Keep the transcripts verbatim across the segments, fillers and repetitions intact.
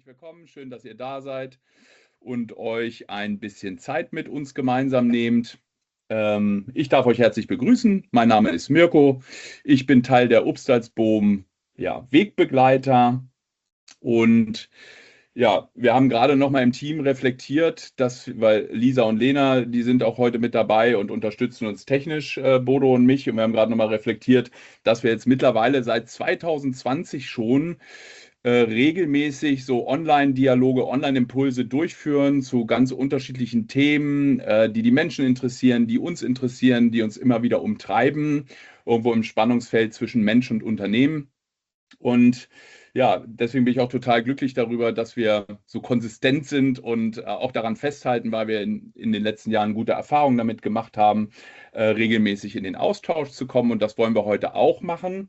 willkommen. Schön, dass ihr da seid und euch ein bisschen Zeit mit uns gemeinsam nehmt. Ähm, ich darf euch herzlich begrüßen. Mein Name ist Mirko. Ich bin Teil der Upstalsboom, ja, Wegbegleiter. Und ja, wir haben gerade noch mal im Team reflektiert, dass, weil Lisa und Lena, die sind auch heute mit dabei und unterstützen uns technisch, äh, Bodo und mich. Und wir haben gerade noch mal reflektiert, dass wir jetzt mittlerweile seit zwanzig zwanzig schon äh, regelmäßig so Online-Dialoge, Online-Impulse durchführen zu ganz unterschiedlichen Themen, äh, die die Menschen interessieren, die uns interessieren, die uns immer wieder umtreiben, irgendwo im Spannungsfeld zwischen Mensch und Unternehmen. Und ja, deswegen bin ich auch total glücklich darüber, dass wir so konsistent sind und äh, auch daran festhalten, weil wir in, in den letzten Jahren gute Erfahrungen damit gemacht haben, äh, regelmäßig in den Austausch zu kommen. Und das wollen wir heute auch machen.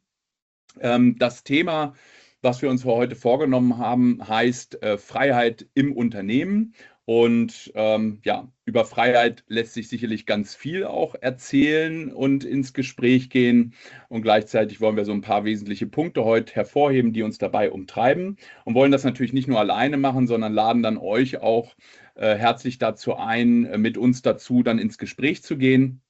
Ähm, das Thema, was wir uns für heute vorgenommen haben, heißt äh, Freiheit im Unternehmen. Und ähm, ja, über Freiheit lässt sich sicherlich ganz viel auch erzählen und ins Gespräch gehen. Und gleichzeitig wollen wir so ein paar wesentliche Punkte heute hervorheben, die uns dabei umtreiben. Und wollen das natürlich nicht nur alleine machen, sondern laden dann euch auch äh, herzlich dazu ein, äh, mit uns dazu dann ins Gespräch zu gehen.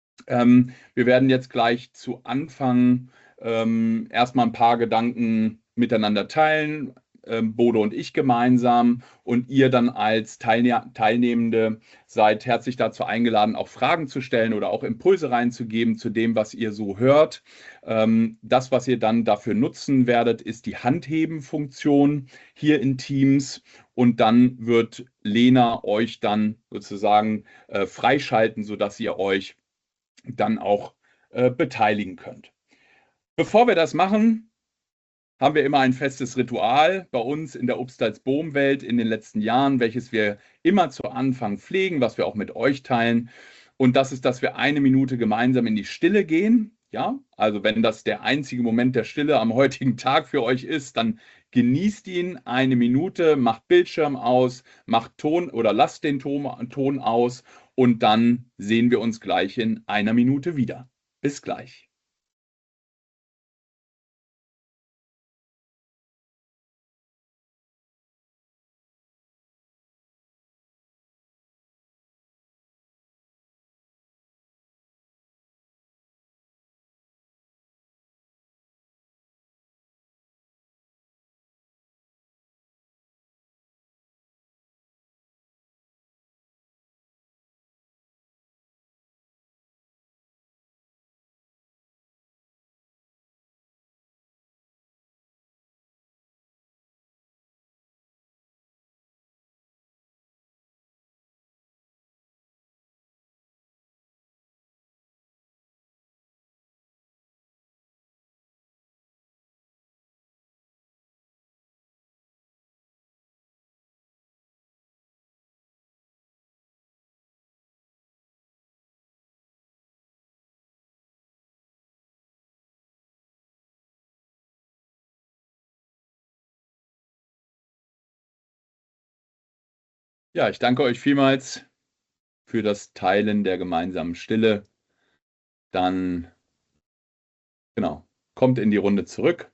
Ähm, wir werden jetzt gleich zu Anfang ähm, erstmal ein paar Gedanken miteinander teilen, ähm, Bodo und ich gemeinsam, und ihr dann als Teilne Teilnehmende seid herzlich dazu eingeladen, auch Fragen zu stellen oder auch Impulse reinzugeben zu dem, was ihr so hört. Ähm, das, was ihr dann dafür nutzen werdet, ist die Handheben-Funktion hier in Teams, und dann wird Lena euch dann sozusagen äh, freischalten, sodass ihr euch dann auch äh, beteiligen könnt. Bevor wir das machen, haben wir immer ein festes Ritual bei uns in der Upstalsboom-Welt in den letzten Jahren, welches wir immer zu Anfang pflegen, was wir auch mit euch teilen. Und das ist, dass wir eine Minute gemeinsam in die Stille gehen. Ja, also wenn das der einzige Moment der Stille am heutigen Tag für euch ist, dann genießt ihn eine Minute, macht Bildschirm aus, macht Ton oder lasst den Ton, Ton aus, und dann sehen wir uns gleich in einer Minute wieder. Bis gleich. Ja, ich danke euch vielmals für das Teilen der gemeinsamen Stille. Dann, genau, kommt in die Runde zurück.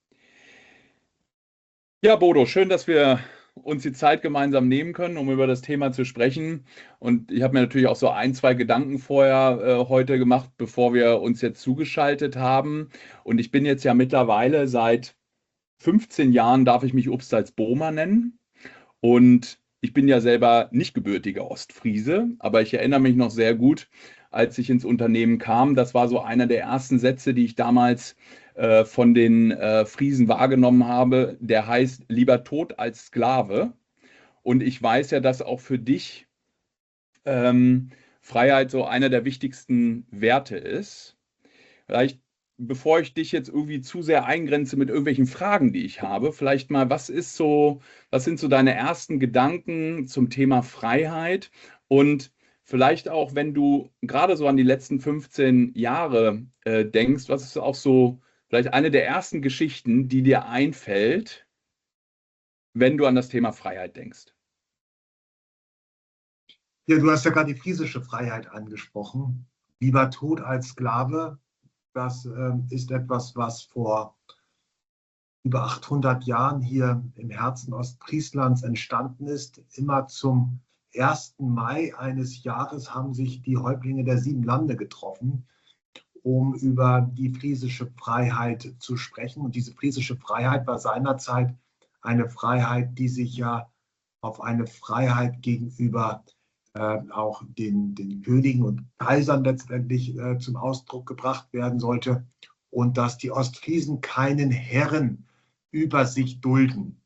Ja, Bodo, schön, dass wir uns die Zeit gemeinsam nehmen können, um über das Thema zu sprechen. Und ich habe mir natürlich auch so ein, zwei Gedanken vorher äh, heute gemacht, bevor wir uns jetzt zugeschaltet haben. Und ich bin jetzt ja mittlerweile seit fünfzehn Jahren, darf ich mich Upstalsbomer nennen. Und ich bin ja selber nicht gebürtiger Ostfriese, aber ich erinnere mich noch sehr gut, als ich ins Unternehmen kam. Das war so einer der ersten Sätze, die ich damals äh, von den äh, Friesen wahrgenommen habe. Der heißt: Lieber tot als Sklave. Und ich weiß ja, dass auch für dich ähm, Freiheit so einer der wichtigsten Werte ist. Vielleicht, bevor ich dich jetzt irgendwie zu sehr eingrenze mit irgendwelchen Fragen, die ich habe, vielleicht mal, was ist so, was sind so deine ersten Gedanken zum Thema Freiheit? Und vielleicht auch, wenn du gerade so an die letzten fünfzehn Jahre äh, denkst, was ist auch so vielleicht eine der ersten Geschichten, die dir einfällt, wenn du an das Thema Freiheit denkst? Ja, du hast ja gerade die friesische Freiheit angesprochen. Lieber tot als Sklave, das äh, ist etwas, was vor über achthundert Jahren hier im Herzen Ostfrieslands entstanden ist. Immer zum ersten Mai eines Jahres haben sich die Häuptlinge der sieben Lande getroffen, um über die friesische Freiheit zu sprechen. Und diese friesische Freiheit war seinerzeit eine Freiheit, die sich ja auf eine Freiheit gegenüber äh, auch den, den Königen und Kaisern letztendlich äh, zum Ausdruck gebracht werden sollte. Und dass die Ostfriesen keinen Herren über sich dulden.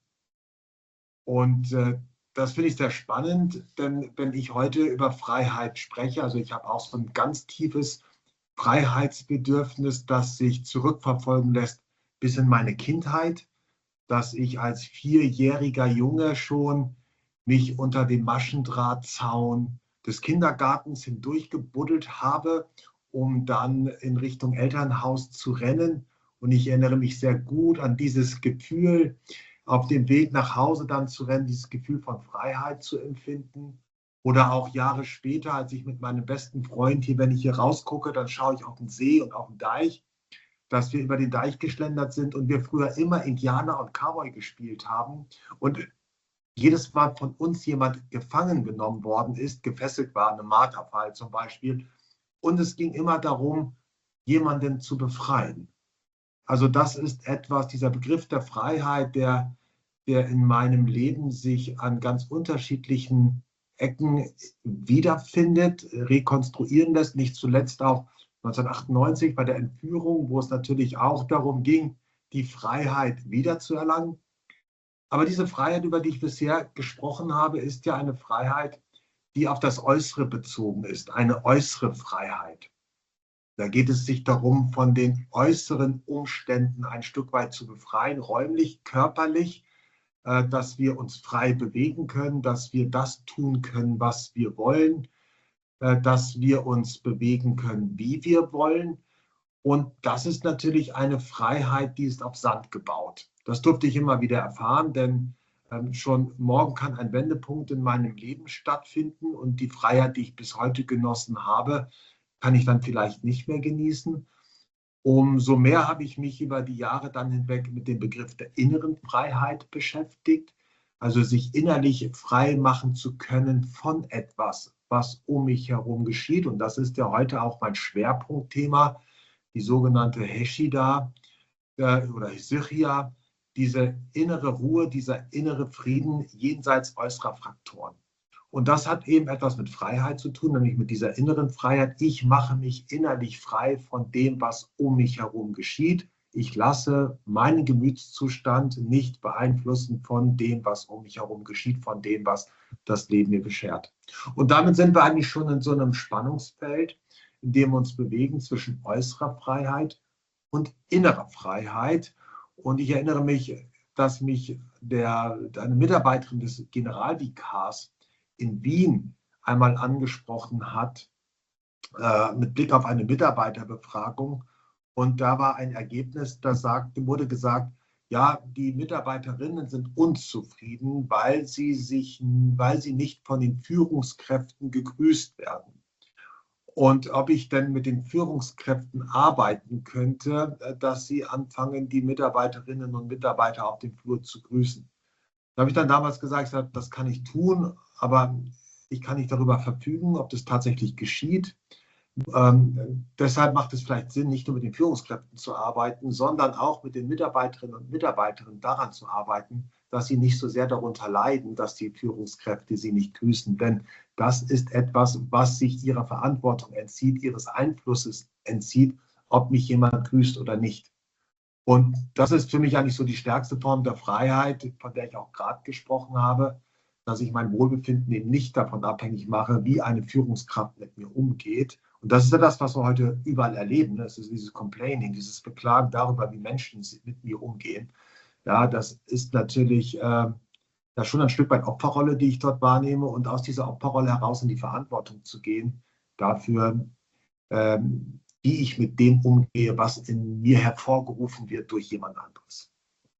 Und äh, das finde ich sehr spannend, denn wenn ich heute über Freiheit spreche, also ich habe auch so ein ganz tiefes Freiheitsbedürfnis, das sich zurückverfolgen lässt bis in meine Kindheit, dass ich als vierjähriger Junge schon mich unter den Maschendrahtzaun des Kindergartens hindurchgebuddelt habe, um dann in Richtung Elternhaus zu rennen. Und ich erinnere mich sehr gut an dieses Gefühl, auf dem Weg nach Hause dann zu rennen, dieses Gefühl von Freiheit zu empfinden. Oder auch Jahre später, als ich mit meinem besten Freund hier, wenn ich hier rausgucke, dann schaue ich auf den See und auf den Deich, dass wir über den Deich geschlendert sind und wir früher immer Indianer und Cowboy gespielt haben. Und jedes Mal von uns jemand gefangen genommen worden ist, gefesselt war, eine Marterpfahl zum Beispiel. Und es ging immer darum, jemanden zu befreien. Also das ist etwas, dieser Begriff der Freiheit, der, der in meinem Leben sich an ganz unterschiedlichen Ecken wiederfindet, rekonstruieren lässt, nicht zuletzt auch neunzehnhundertachtundneunzig bei der Entführung, wo es natürlich auch darum ging, die Freiheit wiederzuerlangen. Aber diese Freiheit, über die ich bisher gesprochen habe, ist ja eine Freiheit, die auf das Äußere bezogen ist, eine äußere Freiheit. Da geht es sich darum, von den äußeren Umständen ein Stück weit zu befreien, räumlich, körperlich, äh, dass wir uns frei bewegen können, dass wir das tun können, was wir wollen, äh, dass wir uns bewegen können, wie wir wollen. Und das ist natürlich eine Freiheit, die ist auf Sand gebaut. Das durfte ich immer wieder erfahren, denn ähm, schon morgen kann ein Wendepunkt in meinem Leben stattfinden und die Freiheit, die ich bis heute genossen habe, kann ich dann vielleicht nicht mehr genießen. Umso mehr habe ich mich über die Jahre dann hinweg mit dem Begriff der inneren Freiheit beschäftigt, also sich innerlich frei machen zu können von etwas, was um mich herum geschieht. Und das ist ja heute auch mein Schwerpunktthema, die sogenannte Heshida äh, oder Hesychia, diese innere Ruhe, dieser innere Frieden jenseits äußerer Faktoren. Und das hat eben etwas mit Freiheit zu tun, nämlich mit dieser inneren Freiheit. Ich mache mich innerlich frei von dem, was um mich herum geschieht. Ich lasse meinen Gemütszustand nicht beeinflussen von dem, was um mich herum geschieht, von dem, was das Leben mir beschert. Und damit sind wir eigentlich schon in so einem Spannungsfeld, in dem wir uns bewegen zwischen äußerer Freiheit und innerer Freiheit. Und ich erinnere mich, dass mich der, eine Mitarbeiterin des Generalvikars in Wien einmal angesprochen hat, äh, mit Blick auf eine Mitarbeiterbefragung. Und da war ein Ergebnis, da sagte, wurde gesagt, ja, die Mitarbeiterinnen sind unzufrieden, weil sie, sich, weil sie nicht von den Führungskräften gegrüßt werden. Und ob ich denn mit den Führungskräften arbeiten könnte, dass sie anfangen, die Mitarbeiterinnen und Mitarbeiter auf dem Flur zu grüßen. Da habe ich dann damals gesagt, das kann ich tun, aber ich kann nicht darüber verfügen, ob das tatsächlich geschieht. Ähm, deshalb macht es vielleicht Sinn, nicht nur mit den Führungskräften zu arbeiten, sondern auch mit den Mitarbeiterinnen und Mitarbeitern daran zu arbeiten, dass sie nicht so sehr darunter leiden, dass die Führungskräfte sie nicht grüßen. Denn das ist etwas, was sich ihrer Verantwortung entzieht, ihres Einflusses entzieht, ob mich jemand grüßt oder nicht. Und das ist für mich eigentlich so die stärkste Form der Freiheit, von der ich auch gerade gesprochen habe, dass ich mein Wohlbefinden eben nicht davon abhängig mache, wie eine Führungskraft mit mir umgeht. Und das ist ja das, was wir heute überall erleben. Das ist dieses Complaining, dieses Beklagen darüber, wie Menschen mit mir umgehen. Ja, das ist natürlich äh, das schon ein Stück weit Opferrolle, die ich dort wahrnehme. Und aus dieser Opferrolle heraus in die Verantwortung zu gehen, dafür, ähm, wie ich mit dem umgehe, was in mir hervorgerufen wird durch jemand anderes.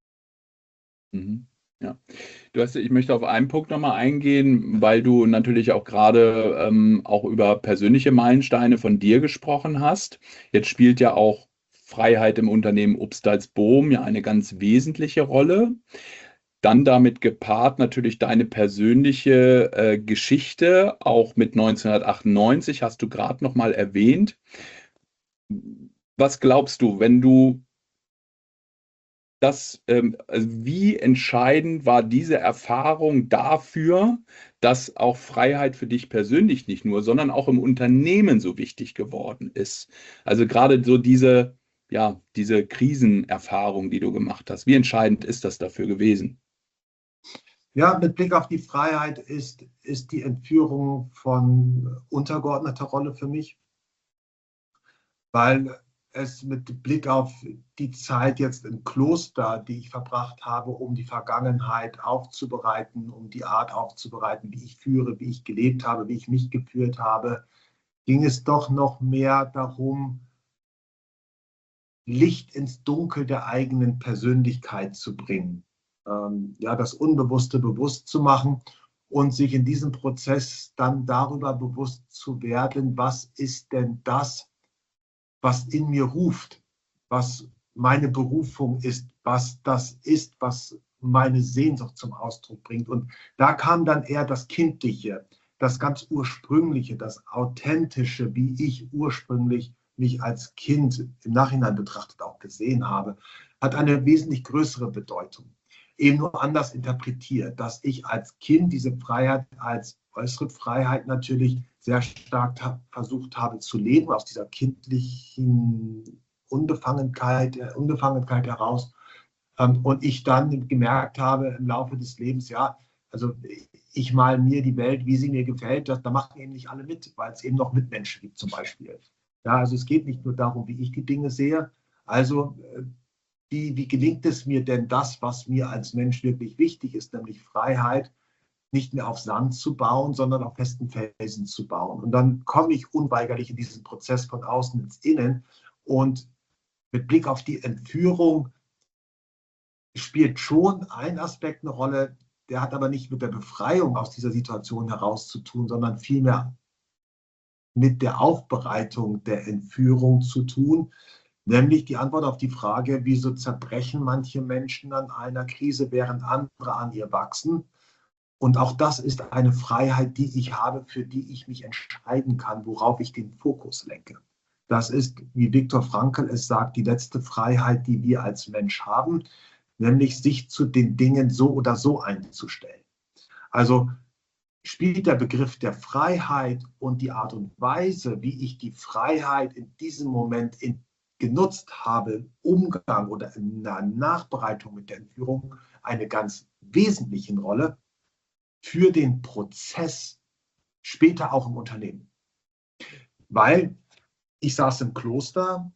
Mhm. Ja, du hast, ich möchte auf einen Punkt nochmal eingehen, weil du natürlich auch gerade ähm, auch über persönliche Meilensteine von dir gesprochen hast. Jetzt spielt ja auch Freiheit im Unternehmen Upstalsboom ja eine ganz wesentliche Rolle. Dann damit gepaart natürlich deine persönliche äh, Geschichte, auch mit neunzehnhundertachtundneunzig, hast du gerade noch mal erwähnt. Was glaubst du, wenn du das, ähm, also wie entscheidend war diese Erfahrung dafür, dass auch Freiheit für dich persönlich nicht nur, sondern auch im Unternehmen so wichtig geworden ist? Also gerade so diese, ja, diese Krisenerfahrung, die du gemacht hast. Wie entscheidend ist das dafür gewesen? Ja, mit Blick auf die Freiheit ist, ist die Entführung von untergeordneter Rolle für mich, weil es mit Blick auf die Zeit jetzt im Kloster, die ich verbracht habe, um die Vergangenheit aufzubereiten, um die Art aufzubereiten, wie ich führe, wie ich gelebt habe, wie ich mich geführt habe, ging es doch noch mehr darum, Licht ins Dunkel der eigenen Persönlichkeit zu bringen. Ähm, ja, das Unbewusste bewusst zu machen und sich in diesem Prozess dann darüber bewusst zu werden, was ist denn das, was in mir ruft, was meine Berufung ist, was das ist, was meine Sehnsucht zum Ausdruck bringt. Und da kam dann eher das Kindliche, das ganz Ursprüngliche, das Authentische, wie ich ursprünglich mich als Kind im Nachhinein betrachtet auch gesehen habe, hat eine wesentlich größere Bedeutung. Eben nur anders interpretiert, dass ich als Kind diese Freiheit als äußere Freiheit natürlich sehr stark ha- versucht habe zu leben, aus dieser kindlichen Unbefangenheit, äh, Unbefangenheit heraus. Ähm, und ich dann gemerkt habe im Laufe des Lebens, ja, also ich mal mir die Welt, wie sie mir gefällt, das, da machen eben nicht alle mit, weil es eben noch Mitmenschen gibt zum Beispiel. Ja, also es geht nicht nur darum, wie ich die Dinge sehe. Also äh, wie, wie gelingt es mir denn das, was mir als Mensch wirklich wichtig ist, nämlich Freiheit, nicht mehr auf Sand zu bauen, sondern auf festen Felsen zu bauen. Und dann komme ich unweigerlich in diesen Prozess von außen ins Innen. Und mit Blick auf die Entführung spielt schon ein Aspekt eine Rolle, der hat aber nicht mit der Befreiung aus dieser Situation heraus zu tun, sondern vielmehr mit der Aufbereitung der Entführung zu tun, nämlich die Antwort auf die Frage, wieso zerbrechen manche Menschen an einer Krise, während andere an ihr wachsen. Und auch das ist eine Freiheit, die ich habe, für die ich mich entscheiden kann, worauf ich den Fokus lenke. Das ist, wie Viktor Frankl es sagt, die letzte Freiheit, die wir als Mensch haben, nämlich sich zu den Dingen so oder so einzustellen. Also spielt der Begriff der Freiheit und die Art und Weise, wie ich die Freiheit in diesem Moment in, genutzt habe, im Umgang oder in der Nachbereitung mit der Entführung, eine ganz wesentliche Rolle für den Prozess später auch im Unternehmen. Weil ich saß im Kloster,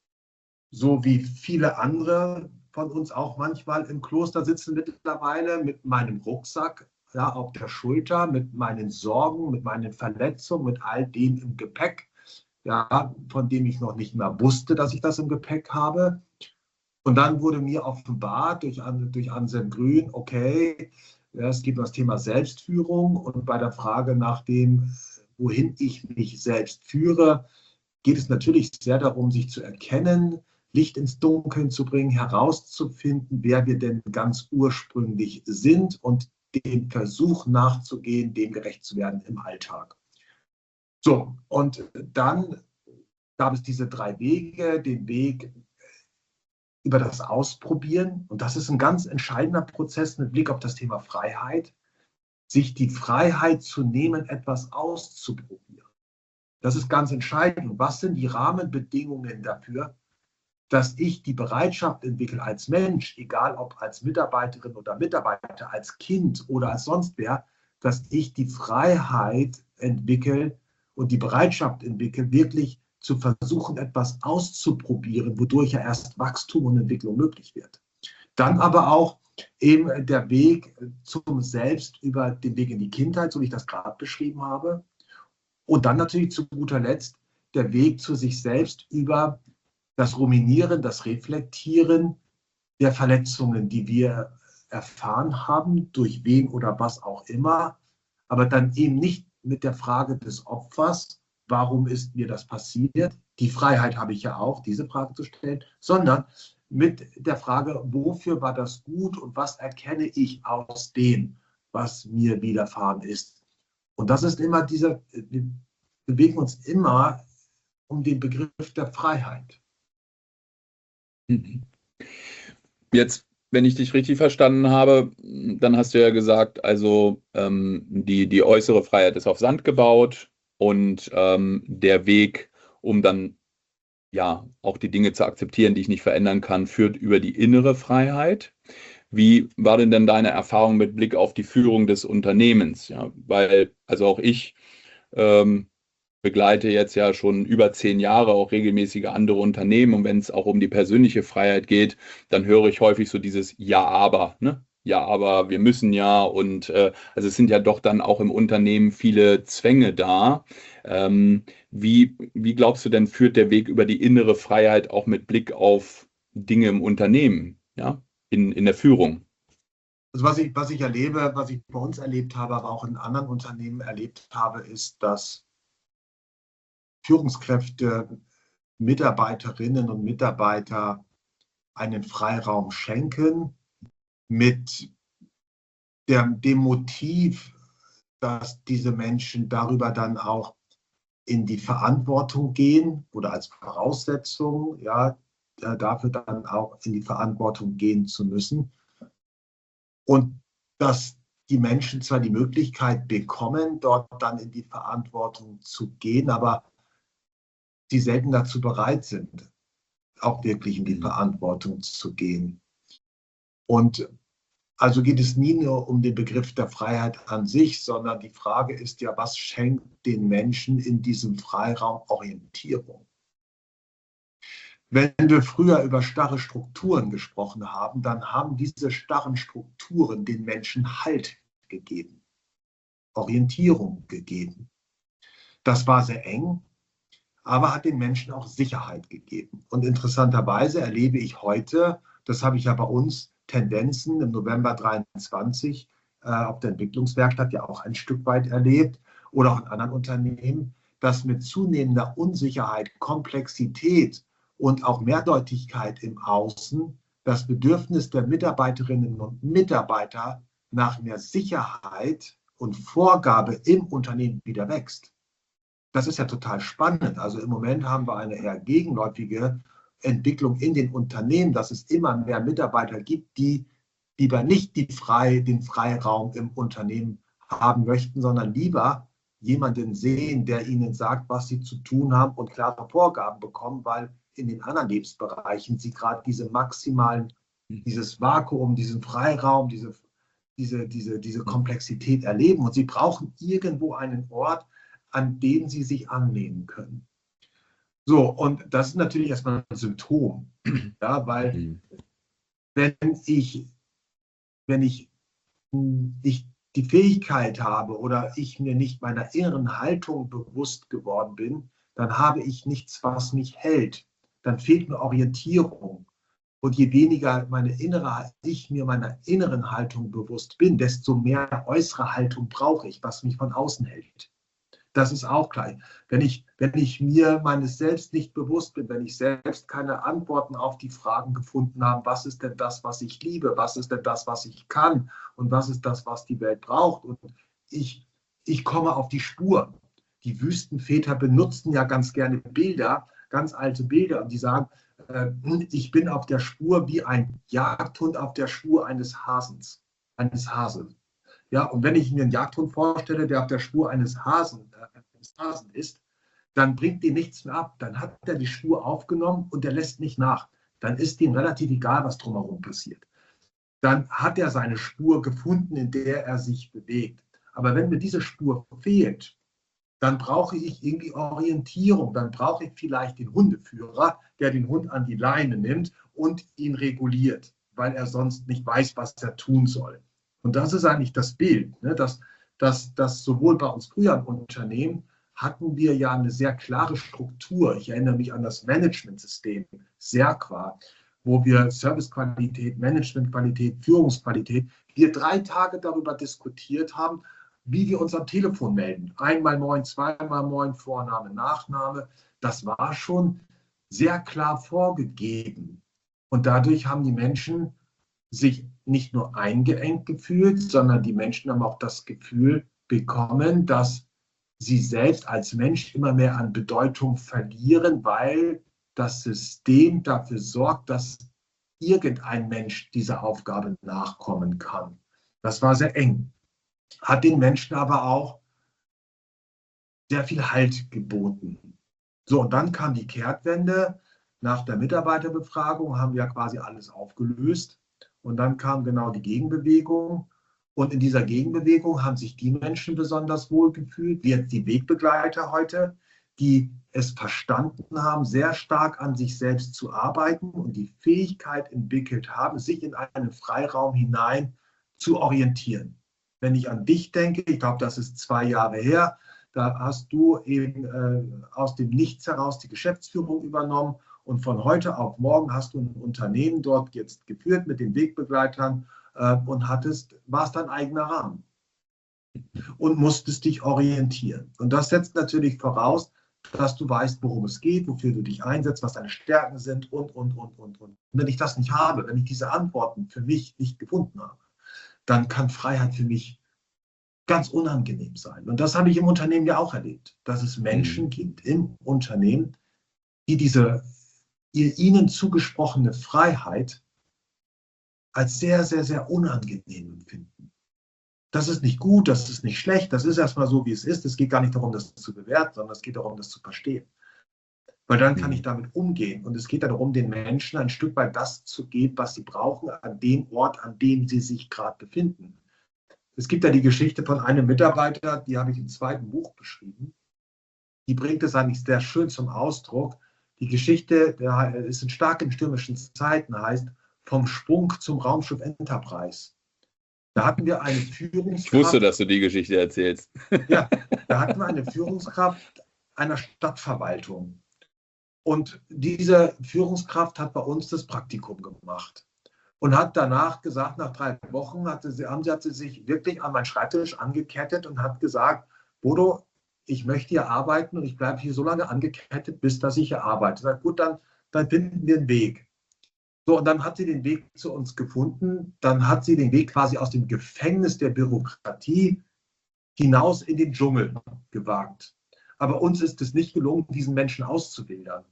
so wie viele andere von uns auch manchmal im Kloster sitzen mittlerweile mit meinem Rucksack, ja, auf der Schulter, mit meinen Sorgen, mit meinen Verletzungen, mit all dem im Gepäck, ja, von dem ich noch nicht mehr wusste, dass ich das im Gepäck habe. Und dann wurde mir offenbart durch, durch Anselm Grün, okay, ja, es geht um das Thema Selbstführung und bei der Frage nach dem, wohin ich mich selbst führe, geht es natürlich sehr darum, sich zu erkennen, Licht ins Dunkeln zu bringen, herauszufinden, wer wir denn ganz ursprünglich sind und dem Versuch nachzugehen, dem gerecht zu werden im Alltag. So, und dann gab es diese drei Wege, den Weg über das Ausprobieren. Und das ist ein ganz entscheidender Prozess mit Blick auf das Thema Freiheit, sich die Freiheit zu nehmen, etwas auszuprobieren. Das ist ganz entscheidend. Was sind die Rahmenbedingungen dafür, dass ich die Bereitschaft entwickle als Mensch, egal ob als Mitarbeiterin oder Mitarbeiter, als Kind oder als sonst wer, dass ich die Freiheit entwickle und die Bereitschaft entwickle, wirklich zu versuchen, etwas auszuprobieren, wodurch ja erst Wachstum und Entwicklung möglich wird. Dann aber auch eben der Weg zum Selbst über den Weg in die Kindheit, so wie ich das gerade beschrieben habe. Und dann natürlich zu guter Letzt der Weg zu sich selbst über das Ruminieren, das Reflektieren der Verletzungen, die wir erfahren haben, durch wen oder was auch immer, aber dann eben nicht mit der Frage des Opfers, warum ist mir das passiert, die Freiheit habe ich ja auch, diese Frage zu stellen, sondern mit der Frage, wofür war das gut und was erkenne ich aus dem, was mir widerfahren ist. Und das ist immer dieser, wir bewegen uns immer um den Begriff der Freiheit. Jetzt, wenn ich dich richtig verstanden habe, dann hast du ja gesagt, also ähm, die, die äußere Freiheit ist auf Sand gebaut und ähm, der Weg, um dann ja auch die Dinge zu akzeptieren, die ich nicht verändern kann, führt über die innere Freiheit. Wie war denn denn deine Erfahrung mit Blick auf die Führung des Unternehmens? Ja, weil, also auch ich ähm, begleite jetzt ja schon über zehn Jahre auch regelmäßige andere Unternehmen. Und wenn es auch um die persönliche Freiheit geht, dann höre ich häufig so dieses Ja, aber, ne? Ja, aber wir müssen ja. Und äh, also es sind ja doch dann auch im Unternehmen viele Zwänge da. Ähm, wie, wie glaubst du denn, führt der Weg über die innere Freiheit auch mit Blick auf Dinge im Unternehmen, ja, in, in der Führung? Also was ich, was ich erlebe, was ich bei uns erlebt habe, aber auch in anderen Unternehmen erlebt habe, ist, dass Führungskräfte, Mitarbeiterinnen und Mitarbeiter einen Freiraum schenken mit der, dem Motiv, dass diese Menschen darüber dann auch in die Verantwortung gehen oder als Voraussetzung, ja, dafür dann auch in die Verantwortung gehen zu müssen. Und dass die Menschen zwar die Möglichkeit bekommen, dort dann in die Verantwortung zu gehen, aber sie selten dazu bereit sind, auch wirklich in die Verantwortung zu gehen. Und also geht es nie nur um den Begriff der Freiheit an sich, sondern die Frage ist ja, was schenkt den Menschen in diesem Freiraum Orientierung? Wenn wir früher über starre Strukturen gesprochen haben, dann haben diese starren Strukturen den Menschen Halt gegeben, Orientierung gegeben. Das war sehr eng, aber hat den Menschen auch Sicherheit gegeben. Und interessanterweise erlebe ich heute, das habe ich ja bei uns Tendenzen im November dreiundzwanzig äh, auf der Entwicklungswerkstatt ja auch ein Stück weit erlebt oder auch in anderen Unternehmen, dass mit zunehmender Unsicherheit, Komplexität und auch Mehrdeutigkeit im Außen das Bedürfnis der Mitarbeiterinnen und Mitarbeiter nach mehr Sicherheit und Vorgabe im Unternehmen wieder wächst. Das ist ja total spannend. Also im Moment haben wir eine eher gegenläufige Entwicklung in den Unternehmen, dass es immer mehr Mitarbeiter gibt, die lieber nicht die frei, den Freiraum im Unternehmen haben möchten, sondern lieber jemanden sehen, der ihnen sagt, was sie zu tun haben und klare Vorgaben bekommen, weil in den anderen Lebensbereichen sie gerade diese maximalen, dieses Vakuum, diesen Freiraum, diese, diese, diese, diese Komplexität erleben. Und sie brauchen irgendwo einen Ort, an dem sie sich anlehnen können. So, und das ist natürlich erstmal ein Symptom, ja, weil wenn ich, wenn ich nicht die Fähigkeit habe oder ich mir nicht meiner inneren Haltung bewusst geworden bin, dann habe ich nichts, was mich hält. Dann fehlt mir Orientierung. Und je weniger meine innere, ich mir meiner inneren Haltung bewusst bin, desto mehr äußere Haltung brauche ich, was mich von außen hält. Das ist auch klar. Wenn ich, wenn ich mir meines Selbst nicht bewusst bin, wenn ich selbst keine Antworten auf die Fragen gefunden habe, was ist denn das, was ich liebe, was ist denn das, was ich kann und was ist das, was die Welt braucht. Und ich, ich komme auf die Spur. Die Wüstenväter benutzen ja ganz gerne Bilder, ganz alte Bilder, und die sagen, äh, ich bin auf der Spur wie ein Jagdhund auf der Spur eines Hasens, eines Hasen. Ja, und wenn ich mir einen Jagdhund vorstelle, der auf der Spur eines Hasen, äh, eines Hasen ist, dann bringt die nichts mehr ab. Dann hat er die Spur aufgenommen und der lässt nicht nach. Dann ist ihm relativ egal, was drumherum passiert. Dann hat er seine Spur gefunden, in der er sich bewegt. Aber wenn mir diese Spur fehlt, dann brauche ich irgendwie Orientierung. Dann brauche ich vielleicht den Hundeführer, der den Hund an die Leine nimmt und ihn reguliert, weil er sonst nicht weiß, was er tun soll. Und das ist eigentlich das Bild, ne? dass, dass, dass sowohl bei uns früher im Unternehmen hatten wir ja eine sehr klare Struktur. Ich erinnere mich an das Managementsystem, SERQUA, wo wir Servicequalität, Managementqualität, Führungsqualität, wir drei Tage darüber diskutiert haben, wie wir uns am Telefon melden. Einmal Moin, zweimal Moin, Vorname, Nachname. Das war schon sehr klar vorgegeben. Und dadurch haben die Menschen sich nicht nur eingeengt gefühlt, sondern die Menschen haben auch das Gefühl bekommen, dass sie selbst als Mensch immer mehr an Bedeutung verlieren, weil das System dafür sorgt, dass irgendein Mensch dieser Aufgabe nachkommen kann. Das war sehr eng, hat den Menschen aber auch sehr viel Halt geboten. So, und dann kam die Kehrtwende. Nach der Mitarbeiterbefragung haben wir quasi alles aufgelöst. Und dann kam genau die Gegenbewegung. Und in dieser Gegenbewegung haben sich die Menschen besonders wohl gefühlt, wie jetzt die Wegbegleiter heute, die es verstanden haben, sehr stark an sich selbst zu arbeiten und die Fähigkeit entwickelt haben, sich in einen Freiraum hinein zu orientieren. Wenn ich an dich denke, ich glaube, das ist zwei Jahre her, da hast du eben äh, aus dem Nichts heraus die Geschäftsführung übernommen und von heute auf morgen hast du ein Unternehmen dort jetzt geführt mit den Wegbegleitern äh, und hattest, warst dein eigener Rahmen und musstest dich orientieren. Und das setzt natürlich voraus, dass du weißt, worum es geht, wofür du dich einsetzt, was deine Stärken sind und, und, und, und, und. Wenn ich das nicht habe, wenn ich diese Antworten für mich nicht gefunden habe, dann kann Freiheit für mich ganz unangenehm sein. Und das habe ich im Unternehmen ja auch erlebt, dass es Menschen gibt im Unternehmen, die diese ihr ihnen zugesprochene Freiheit als sehr, sehr, sehr unangenehm empfinden. Das ist nicht gut, das ist nicht schlecht, das ist erstmal so, wie es ist. Es geht gar nicht darum, das zu bewerten, sondern es geht darum, das zu verstehen. Weil dann kann ich damit umgehen. Und es geht darum, den Menschen ein Stück weit das zu geben, was sie brauchen, an dem Ort, an dem sie sich gerade befinden. Es gibt ja die Geschichte von einem Mitarbeiter, die habe ich im zweiten Buch beschrieben. Die bringt es eigentlich sehr schön zum Ausdruck. Die Geschichte der ist in starken stürmischen Zeiten, heißt vom Sprung zum Raumschiff Enterprise. Da hatten wir eine Führungskraft. Ich wusste, dass du die Geschichte erzählst. Ja, da hatten wir eine Führungskraft einer Stadtverwaltung. Und diese Führungskraft hat bei uns das Praktikum gemacht. Und hat danach gesagt, nach drei Wochen hatte sie, haben sie, hat sie sich wirklich an meinen Schreibtisch angekettet und hat gesagt, Bodo, ich möchte hier arbeiten und ich bleibe hier so lange angekettet, bis dass ich hier arbeite. Sag, gut, dann, dann finden wir einen Weg. So, und dann hat sie den Weg zu uns gefunden. Dann hat sie den Weg quasi aus dem Gefängnis der Bürokratie hinaus in den Dschungel gewagt. Aber uns ist es nicht gelungen, diesen Menschen auszuwildern.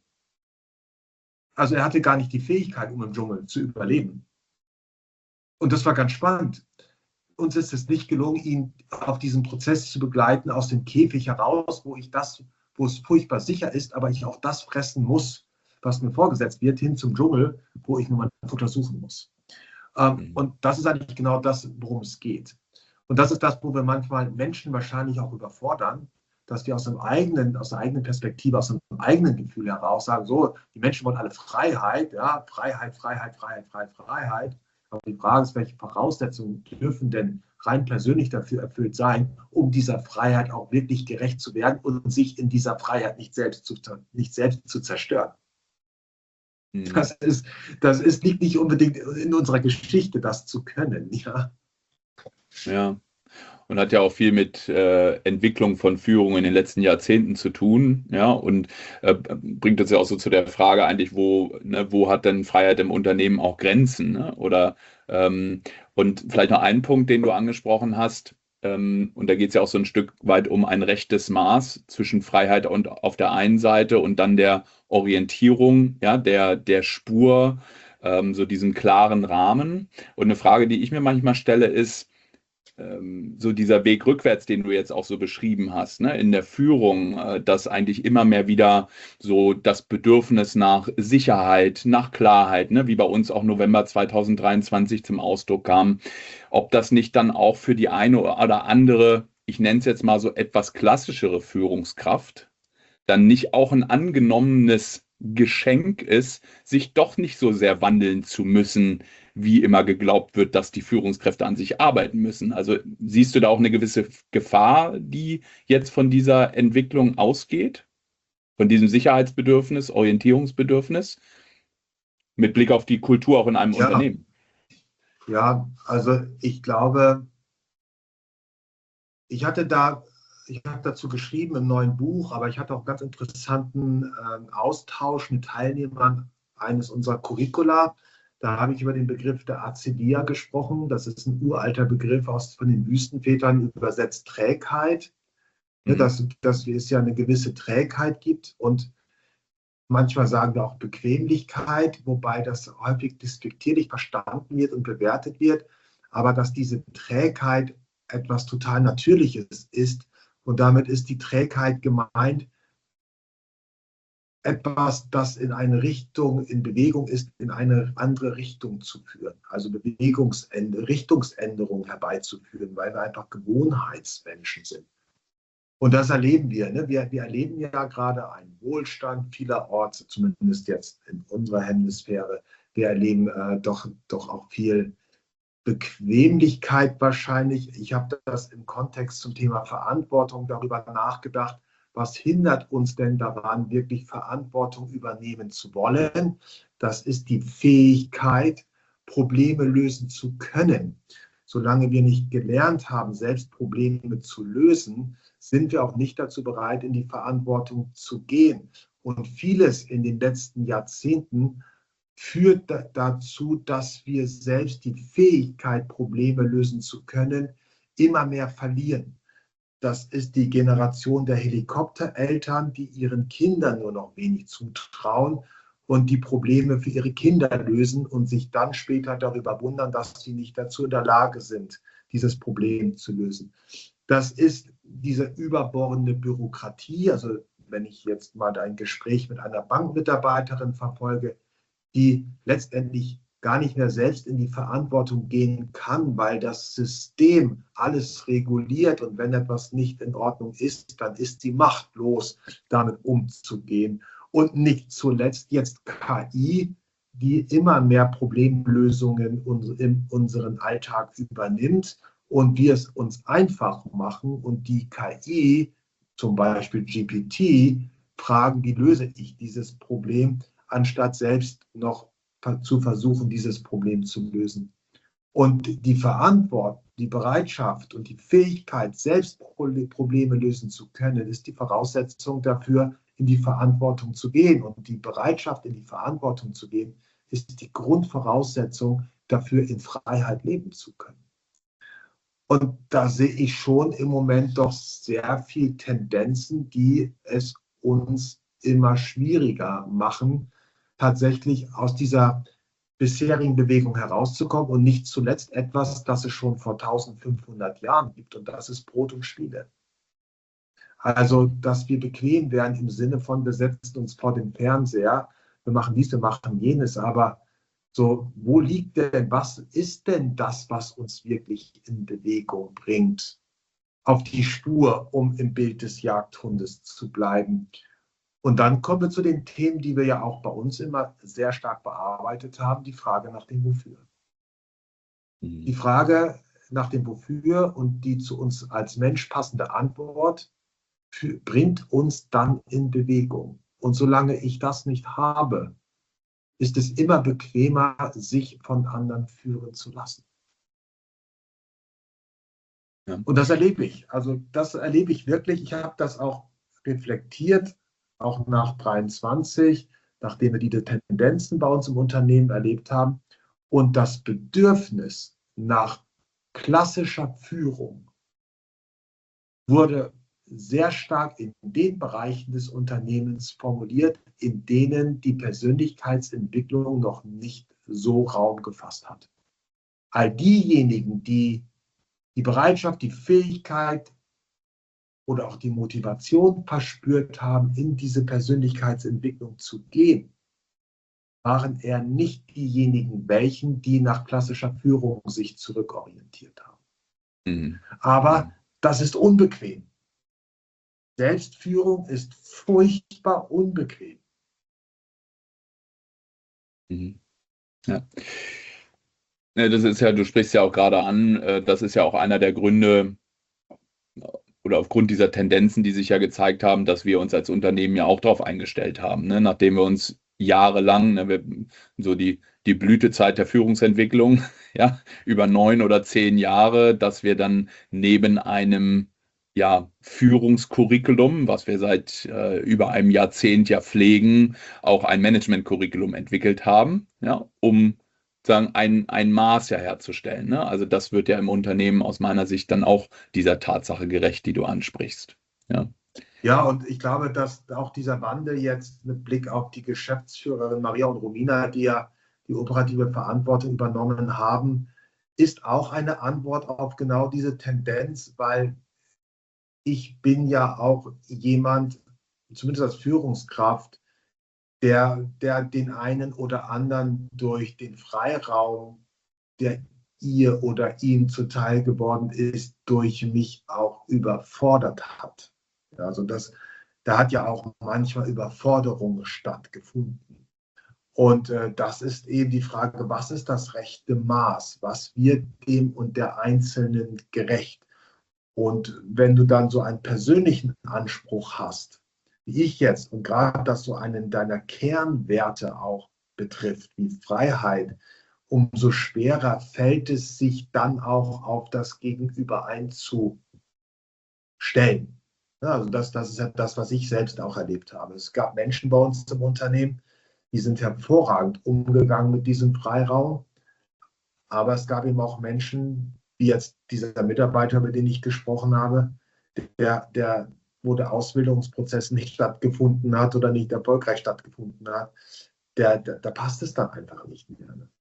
Also er hatte gar nicht die Fähigkeit, um im Dschungel zu überleben. Und das war ganz spannend. Uns ist es nicht gelungen, ihn auf diesen Prozess zu begleiten, aus dem Käfig heraus, wo ich das, wo es furchtbar sicher ist, aber ich auch das fressen muss, was mir vorgesetzt wird, hin zum Dschungel, wo ich nur mein Futter suchen muss. Ähm, und das ist eigentlich genau das, worum es geht. Und das ist das, wo wir manchmal Menschen wahrscheinlich auch überfordern, dass wir aus einem eigenen, aus einer eigenen Perspektive, aus einem eigenen Gefühl heraus sagen, so, die Menschen wollen alle Freiheit, ja, Freiheit, Freiheit, Freiheit, Freiheit, Freiheit. Aber die Frage ist, welche Voraussetzungen dürfen denn rein persönlich dafür erfüllt sein, um dieser Freiheit auch wirklich gerecht zu werden und sich in dieser Freiheit nicht selbst zu, nicht selbst zu zerstören. Mhm. Das ist, das ist, liegt nicht unbedingt in unserer Geschichte, das zu können. Ja. Ja. Und hat ja auch viel mit äh, Entwicklung von Führung in den letzten Jahrzehnten zu tun, ja, und äh, bringt uns ja auch so zu der Frage eigentlich, wo, ne, wo hat denn Freiheit im Unternehmen auch Grenzen, ne? Oder ähm, und vielleicht noch einen Punkt, den du angesprochen hast, ähm, und da geht es ja auch so ein Stück weit um ein rechtes Maß zwischen Freiheit und auf der einen Seite und dann der Orientierung, ja, der, der Spur, ähm, so diesen klaren Rahmen. Und eine Frage, die ich mir manchmal stelle, ist, so dieser Weg rückwärts, den du jetzt auch so beschrieben hast, ne, in der Führung, äh, dass eigentlich immer mehr wieder so das Bedürfnis nach Sicherheit, nach Klarheit, ne, wie bei uns auch November zweitausenddreiundzwanzig zum Ausdruck kam, ob das nicht dann auch für die eine oder andere, ich nenne es jetzt mal so etwas klassischere Führungskraft, dann nicht auch ein angenommenes Geschenk ist, sich doch nicht so sehr wandeln zu müssen, wie immer geglaubt wird, dass die Führungskräfte an sich arbeiten müssen. Also siehst du da auch eine gewisse Gefahr, die jetzt von dieser Entwicklung ausgeht? Von diesem Sicherheitsbedürfnis, Orientierungsbedürfnis, mit Blick auf die Kultur auch in einem Ja, Unternehmen? ja, also ich glaube, ich hatte da, ich habe dazu geschrieben im neuen Buch, aber ich hatte auch ganz interessanten äh, Austausch mit Teilnehmern eines unserer Curricula. Da habe ich über den Begriff der Acidia gesprochen. Das ist ein uralter Begriff aus, von den Wüstenvätern, übersetzt Trägheit. Mhm. Dass, dass es ja eine gewisse Trägheit gibt und manchmal sagen wir auch Bequemlichkeit, wobei das häufig despektierlich verstanden wird und bewertet wird. Aber dass diese Trägheit etwas total Natürliches ist und damit ist die Trägheit gemeint, etwas, das in eine Richtung, in Bewegung ist, in eine andere Richtung zu führen. Also Bewegungsende, Richtungsänderung herbeizuführen, weil wir einfach Gewohnheitsmenschen sind. Und das erleben wir. Ne? Wir, wir erleben ja gerade einen Wohlstand vielerorts, zumindest jetzt in unserer Hemisphäre. Wir erleben äh, doch, doch auch viel Bequemlichkeit wahrscheinlich. Ich habe das im Kontext zum Thema Verantwortung darüber nachgedacht. Was hindert uns denn daran, wirklich Verantwortung übernehmen zu wollen? Das ist die Fähigkeit, Probleme lösen zu können. Solange wir nicht gelernt haben, selbst Probleme zu lösen, sind wir auch nicht dazu bereit, in die Verantwortung zu gehen. Und vieles in den letzten Jahrzehnten führt dazu, dass wir selbst die Fähigkeit, Probleme lösen zu können, immer mehr verlieren. Das ist die Generation der Helikoptereltern, die ihren Kindern nur noch wenig zutrauen und die Probleme für ihre Kinder lösen und sich dann später darüber wundern, dass sie nicht dazu in der Lage sind, dieses Problem zu lösen. Das ist diese überbordende Bürokratie, also wenn ich jetzt mal ein Gespräch mit einer Bankmitarbeiterin verfolge, die letztendlich gar nicht mehr selbst in die Verantwortung gehen kann, weil das System alles reguliert und wenn etwas nicht in Ordnung ist, dann ist sie machtlos, damit umzugehen. Und nicht zuletzt jetzt K I, die immer mehr Problemlösungen in unseren Alltag übernimmt und wir es uns einfach machen und die K I, zum Beispiel G P T, fragen, wie löse ich dieses Problem, anstatt selbst noch zu versuchen, dieses Problem zu lösen. Und die Verantwortung, die Bereitschaft und die Fähigkeit, selbst Probleme lösen zu können, ist die Voraussetzung dafür, in die Verantwortung zu gehen. Und die Bereitschaft, in die Verantwortung zu gehen, ist die Grundvoraussetzung dafür, in Freiheit leben zu können. Und da sehe ich schon im Moment doch sehr viele Tendenzen, die es uns immer schwieriger machen, tatsächlich aus dieser bisherigen Bewegung herauszukommen und nicht zuletzt etwas, das es schon vor eintausendfünfhundert Jahren gibt und das ist Brot und Spiele. Also, dass wir bequem werden im Sinne von, wir setzen uns vor den Fernseher, wir machen dies, wir machen jenes, aber so, wo liegt denn, was ist denn das, was uns wirklich in Bewegung bringt, auf die Spur, um im Bild des Jagdhundes zu bleiben? Und dann kommen wir zu den Themen, die wir ja auch bei uns immer sehr stark bearbeitet haben, die Frage nach dem Wofür. Mhm. Die Frage nach dem Wofür und die zu uns als Mensch passende Antwort für, bringt uns dann in Bewegung. Und solange ich das nicht habe, ist es immer bequemer, sich von anderen führen zu lassen. Ja. Und das erlebe ich. Also das erlebe ich wirklich. Ich habe das auch reflektiert, auch nach dreiundzwanzig, nachdem wir diese Tendenzen bei uns im Unternehmen erlebt haben. Und das Bedürfnis nach klassischer Führung wurde sehr stark in den Bereichen des Unternehmens formuliert, in denen die Persönlichkeitsentwicklung noch nicht so Raum gefasst hat. All diejenigen, die die Bereitschaft, die Fähigkeit oder auch die Motivation verspürt haben, in diese Persönlichkeitsentwicklung zu gehen, waren eher nicht diejenigen, welchen, die nach klassischer Führung sich zurückorientiert haben. Mhm. Aber das ist unbequem. Selbstführung ist furchtbar unbequem. Mhm. Ja. Ja, das ist ja, du sprichst ja auch gerade an, das ist ja auch einer der Gründe oder aufgrund dieser Tendenzen, die sich ja gezeigt haben, dass wir uns als Unternehmen ja auch darauf eingestellt haben, ne? Nachdem wir uns jahrelang, ne, wir, so die, die Blütezeit der Führungsentwicklung, ja, über neun oder zehn Jahre, dass wir dann neben einem ja, Führungscurriculum, was wir seit äh, über einem Jahrzehnt ja pflegen, auch ein Management-Curriculum entwickelt haben, ja, um sagen, ein, ein Maß ja herzustellen. Ne? Also das wird ja im Unternehmen aus meiner Sicht dann auch dieser Tatsache gerecht, die du ansprichst. Ja. Ja, und ich glaube, dass auch dieser Wandel jetzt mit Blick auf die Geschäftsführerin Maria und Romina, die ja die operative Verantwortung übernommen haben, ist auch eine Antwort auf genau diese Tendenz, weil ich bin ja auch jemand, zumindest als Führungskraft, der, der den einen oder anderen durch den Freiraum, der ihr oder ihm zuteil geworden ist, durch mich auch überfordert hat. Ja, also das, da hat ja auch manchmal Überforderung stattgefunden. Und äh, das ist eben die Frage, was ist das rechte Maß? Was wird dem und der Einzelnen gerecht? Und wenn du dann so einen persönlichen Anspruch hast, wie ich jetzt, und gerade das so einen deiner Kernwerte auch betrifft, wie Freiheit, umso schwerer fällt es sich dann auch auf das Gegenüber einzustellen. Ja, also das, das ist ja das, was ich selbst auch erlebt habe. Es gab Menschen bei uns im Unternehmen, die sind hervorragend umgegangen mit diesem Freiraum. Aber es gab eben auch Menschen, wie jetzt dieser Mitarbeiter, mit dem ich gesprochen habe, der, der, wo der Ausbildungsprozess nicht stattgefunden hat oder nicht erfolgreich stattgefunden hat, der, der, da passt es dann einfach nicht mehr. Ne?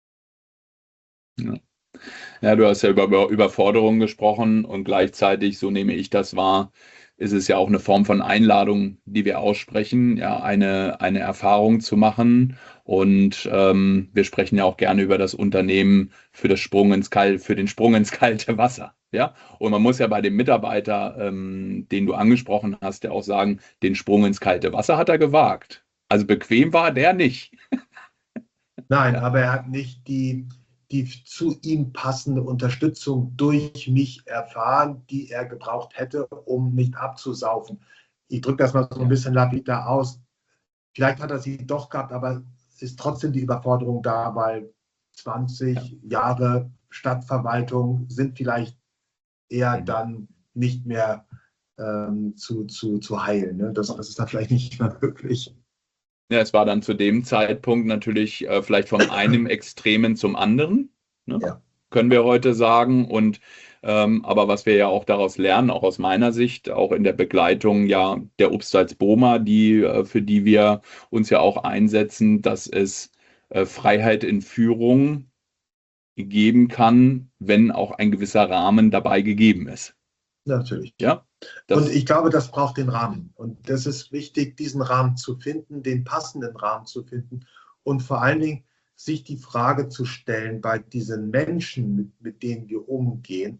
Ja. Ja, du hast ja über Überforderung gesprochen und gleichzeitig, so nehme ich das wahr, ist es ja auch eine Form von Einladung, die wir aussprechen, ja, eine, eine Erfahrung zu machen. Und ähm, wir sprechen ja auch gerne über das Unternehmen für das Sprung ins Kal für den Sprung ins kalte Wasser. Ja, und man muss ja bei dem Mitarbeiter, ähm, den du angesprochen hast, ja auch sagen, den Sprung ins kalte Wasser hat er gewagt. Also bequem war der nicht. Nein, Ja, aber er hat nicht die, die zu ihm passende Unterstützung durch mich erfahren, die er gebraucht hätte, um nicht abzusaufen. Ich drücke das mal so ein ja, bisschen lapidar aus. Vielleicht hat er sie doch gehabt, aber es ist trotzdem die Überforderung da, weil ja. zwanzig Jahre Stadtverwaltung sind vielleicht eher Mhm. dann nicht mehr ähm, zu, zu, zu heilen. Ne? Das, das ist dann vielleicht nicht mehr möglich. Ja, es war dann zu dem Zeitpunkt natürlich äh, vielleicht vom einen Extremen zum anderen, ne? Ja, Können wir heute sagen. Und ähm, aber was wir ja auch daraus lernen, auch aus meiner Sicht, auch in der Begleitung ja der Upstalsbomer, die äh, für die wir uns ja auch einsetzen, dass es äh, Freiheit in Führung geben kann, wenn auch ein gewisser Rahmen dabei gegeben ist. natürlich. Ja, Und das. ich glaube, das braucht den Rahmen. Und das ist wichtig, diesen Rahmen zu finden, den passenden Rahmen zu finden und vor allen Dingen sich die Frage zu stellen bei diesen Menschen, mit, mit denen wir umgehen,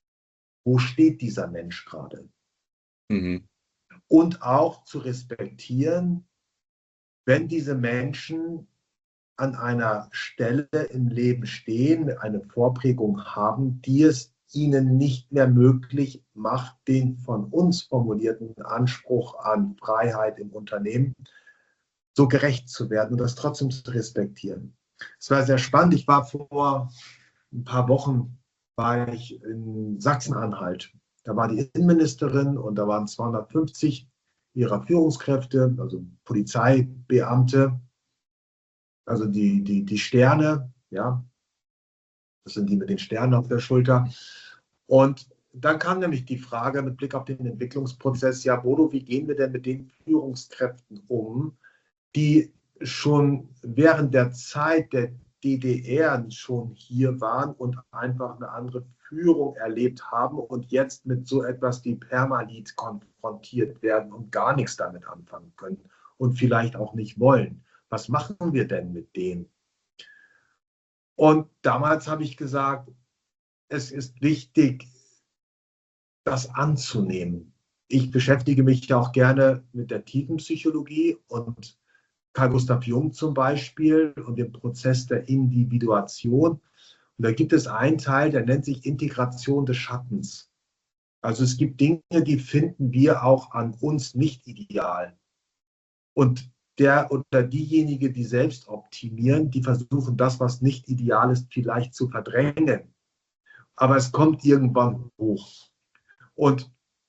wo steht dieser Mensch gerade? Mhm. Und auch zu respektieren, wenn diese Menschen an einer Stelle im Leben stehen, eine Vorprägung haben, die es ihnen nicht mehr möglich macht, den von uns formulierten Anspruch an Freiheit im Unternehmen so gerecht zu werden und das trotzdem zu respektieren. Es war sehr spannend. Ich war vor ein paar Wochen war ich in Sachsen-Anhalt. Da war die Innenministerin und da waren zweihundertfünfzig ihrer Führungskräfte, also Polizeibeamte, also die, die, die Sterne, ja, das sind die mit den Sternen auf der Schulter. Und dann kam nämlich die Frage mit Blick auf den Entwicklungsprozess, ja, Bodo, wie gehen wir denn mit den Führungskräften um, die schon während der Zeit der D D R schon hier waren und einfach eine andere Führung erlebt haben und jetzt mit so etwas wie Permalit konfrontiert werden und gar nichts damit anfangen können und vielleicht auch nicht wollen. Was machen wir denn mit denen? Und damals habe ich gesagt, es ist wichtig, das anzunehmen. Ich beschäftige mich ja auch gerne mit der Tiefenpsychologie und Carl Gustav Jung zum Beispiel und dem Prozess der Individuation. Und da gibt es einen Teil, der nennt sich Integration des Schattens. Also es gibt Dinge, die finden wir auch an uns nicht ideal. Und der oder diejenige, die selbst optimieren, die versuchen das, was nicht ideal ist, vielleicht zu verdrängen. Aber es kommt irgendwann hoch. Und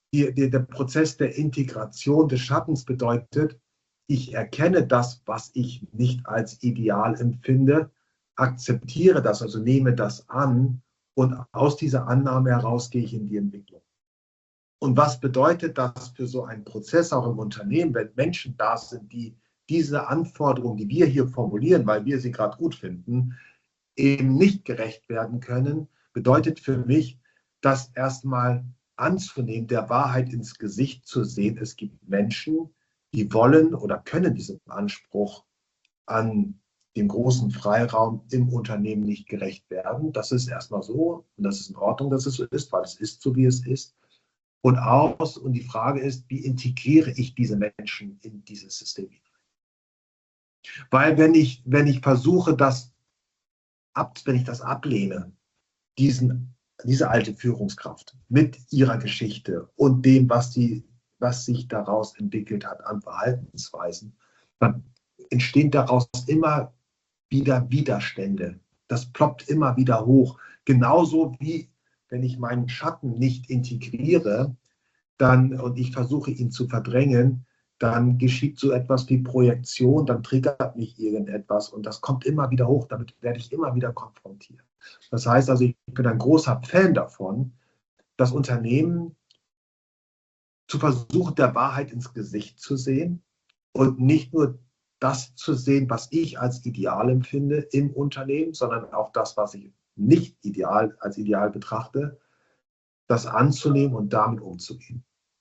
die, die, der Prozess der Integration des Schattens bedeutet, ich erkenne das, was ich nicht als ideal empfinde, akzeptiere das, also nehme das an und aus dieser Annahme heraus gehe ich in die Entwicklung. Und was bedeutet das für so einen Prozess auch im Unternehmen, wenn Menschen da sind, die diese Anforderungen, die wir hier formulieren, weil wir sie gerade gut finden, eben nicht gerecht werden können, bedeutet für mich, das erstmal anzunehmen, der Wahrheit ins Gesicht zu sehen. Es gibt Menschen, die wollen oder können diesem Anspruch an dem großen Freiraum im Unternehmen nicht gerecht werden. Das ist erstmal so und das ist in Ordnung, dass es so ist, weil es ist so, wie es ist. Und aus, und die Frage ist, wie integriere ich diese Menschen in dieses System? Weil wenn ich, wenn ich versuche, das ab, wenn ich das ablehne, diesen, diese alte Führungskraft mit ihrer Geschichte und dem, was, sie, was sich daraus entwickelt hat an Verhaltensweisen, dann entstehen daraus immer wieder Widerstände. Das ploppt immer wieder hoch. Genauso wie wenn ich meinen Schatten nicht integriere dann, und ich versuche ihn zu verdrängen, dann geschieht so etwas wie Projektion, dann triggert mich irgendetwas und das kommt immer wieder hoch, damit werde ich immer wieder konfrontiert. Das heißt also, ich bin ein großer Fan davon, das Unternehmen zu versuchen, der Wahrheit ins Gesicht zu sehen und nicht nur das zu sehen, was ich als ideal empfinde im Unternehmen, sondern auch das, was ich nicht ideal als ideal betrachte, das anzunehmen und damit umzugehen.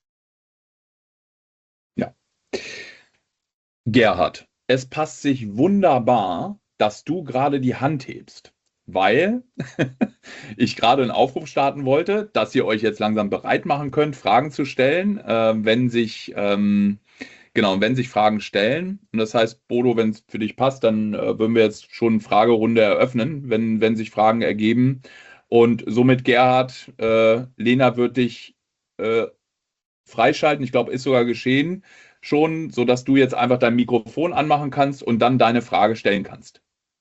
Ja. Gerhard, es passt sich wunderbar, dass du gerade die Hand hebst, weil ich gerade einen Aufruf starten wollte, dass ihr euch jetzt langsam bereit machen könnt, Fragen zu stellen, äh, wenn sich ähm, genau, wenn sich Fragen stellen. Und das heißt, Bodo, wenn es für dich passt, dann äh, würden wir jetzt schon eine Fragerunde eröffnen, wenn, wenn sich Fragen ergeben. Und somit, Gerhard, äh, Lena wird dich äh, freischalten. Ich glaube, ist sogar geschehen schon, sodass du jetzt einfach dein Mikrofon anmachen kannst und dann deine Frage stellen kannst.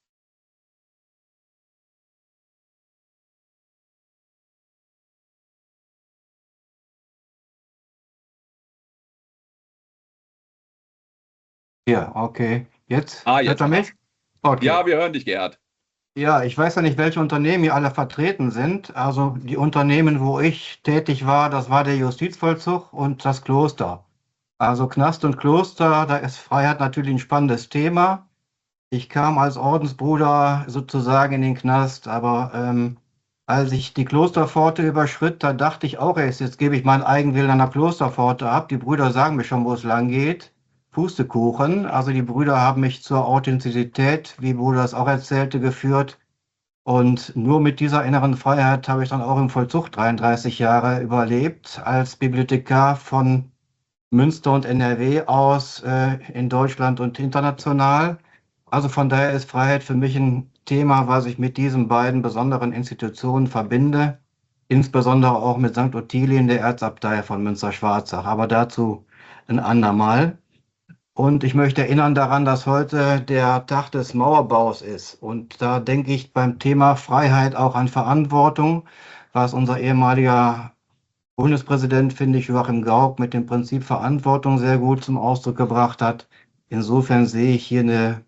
Ja, okay. Jetzt Ah, hört jetzt. er mich? Okay. Ja, wir hören dich, Gerhard. Ja, ich weiß ja nicht, welche Unternehmen hier alle vertreten sind. Also die Unternehmen, wo ich tätig war, das war der Justizvollzug und das Kloster. Also Knast und Kloster, da ist Freiheit natürlich ein spannendes Thema. Ich kam als Ordensbruder sozusagen in den Knast, aber ähm, als ich die Klosterpforte überschritt, da dachte ich auch erst, jetzt gebe ich meinen Eigenwillen an der Klosterpforte ab. Die Brüder sagen mir schon, wo es lang geht. Pustekuchen. Also die Brüder haben mich zur Authentizität, wie Bruder das auch erzählte, geführt. Und nur mit dieser inneren Freiheit habe ich dann auch im Vollzug dreiunddreißig Jahre überlebt, als Bibliothekar von Münster und N R W aus äh, in Deutschland und international. Also von daher ist Freiheit für mich ein Thema, was ich mit diesen beiden besonderen Institutionen verbinde, insbesondere auch mit Sankt Ottilien, der Erzabtei von Münster-Schwarzach. Aber dazu ein andermal. Und ich möchte erinnern daran, dass heute der Tag des Mauerbaus ist. Und da denke ich beim Thema Freiheit auch an Verantwortung, was unser ehemaliger Bundespräsident, finde ich, Joachim Gauck mit dem Prinzip Verantwortung sehr gut zum Ausdruck gebracht hat. Insofern sehe ich hier eine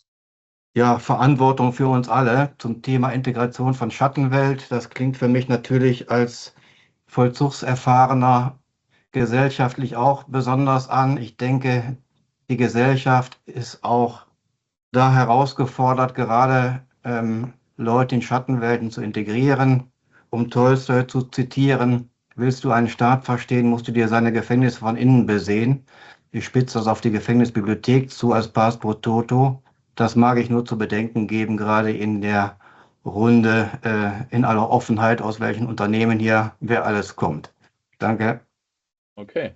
ja, Verantwortung für uns alle zum Thema Integration von Schattenwelt. Das klingt für mich natürlich als Vollzugserfahrener gesellschaftlich auch besonders an. Ich denke, die Gesellschaft ist auch da herausgefordert, gerade ähm, Leute in Schattenwelten zu integrieren. Um Tolstoi zu zitieren, willst du einen Staat verstehen, musst du dir seine Gefängnisse von innen besehen. Ich spitze das auf die Gefängnisbibliothek zu als Pars pro Toto. Das mag ich nur zu bedenken geben, gerade in der Runde, äh, in aller Offenheit, aus welchen Unternehmen hier wer alles kommt. Danke. Okay.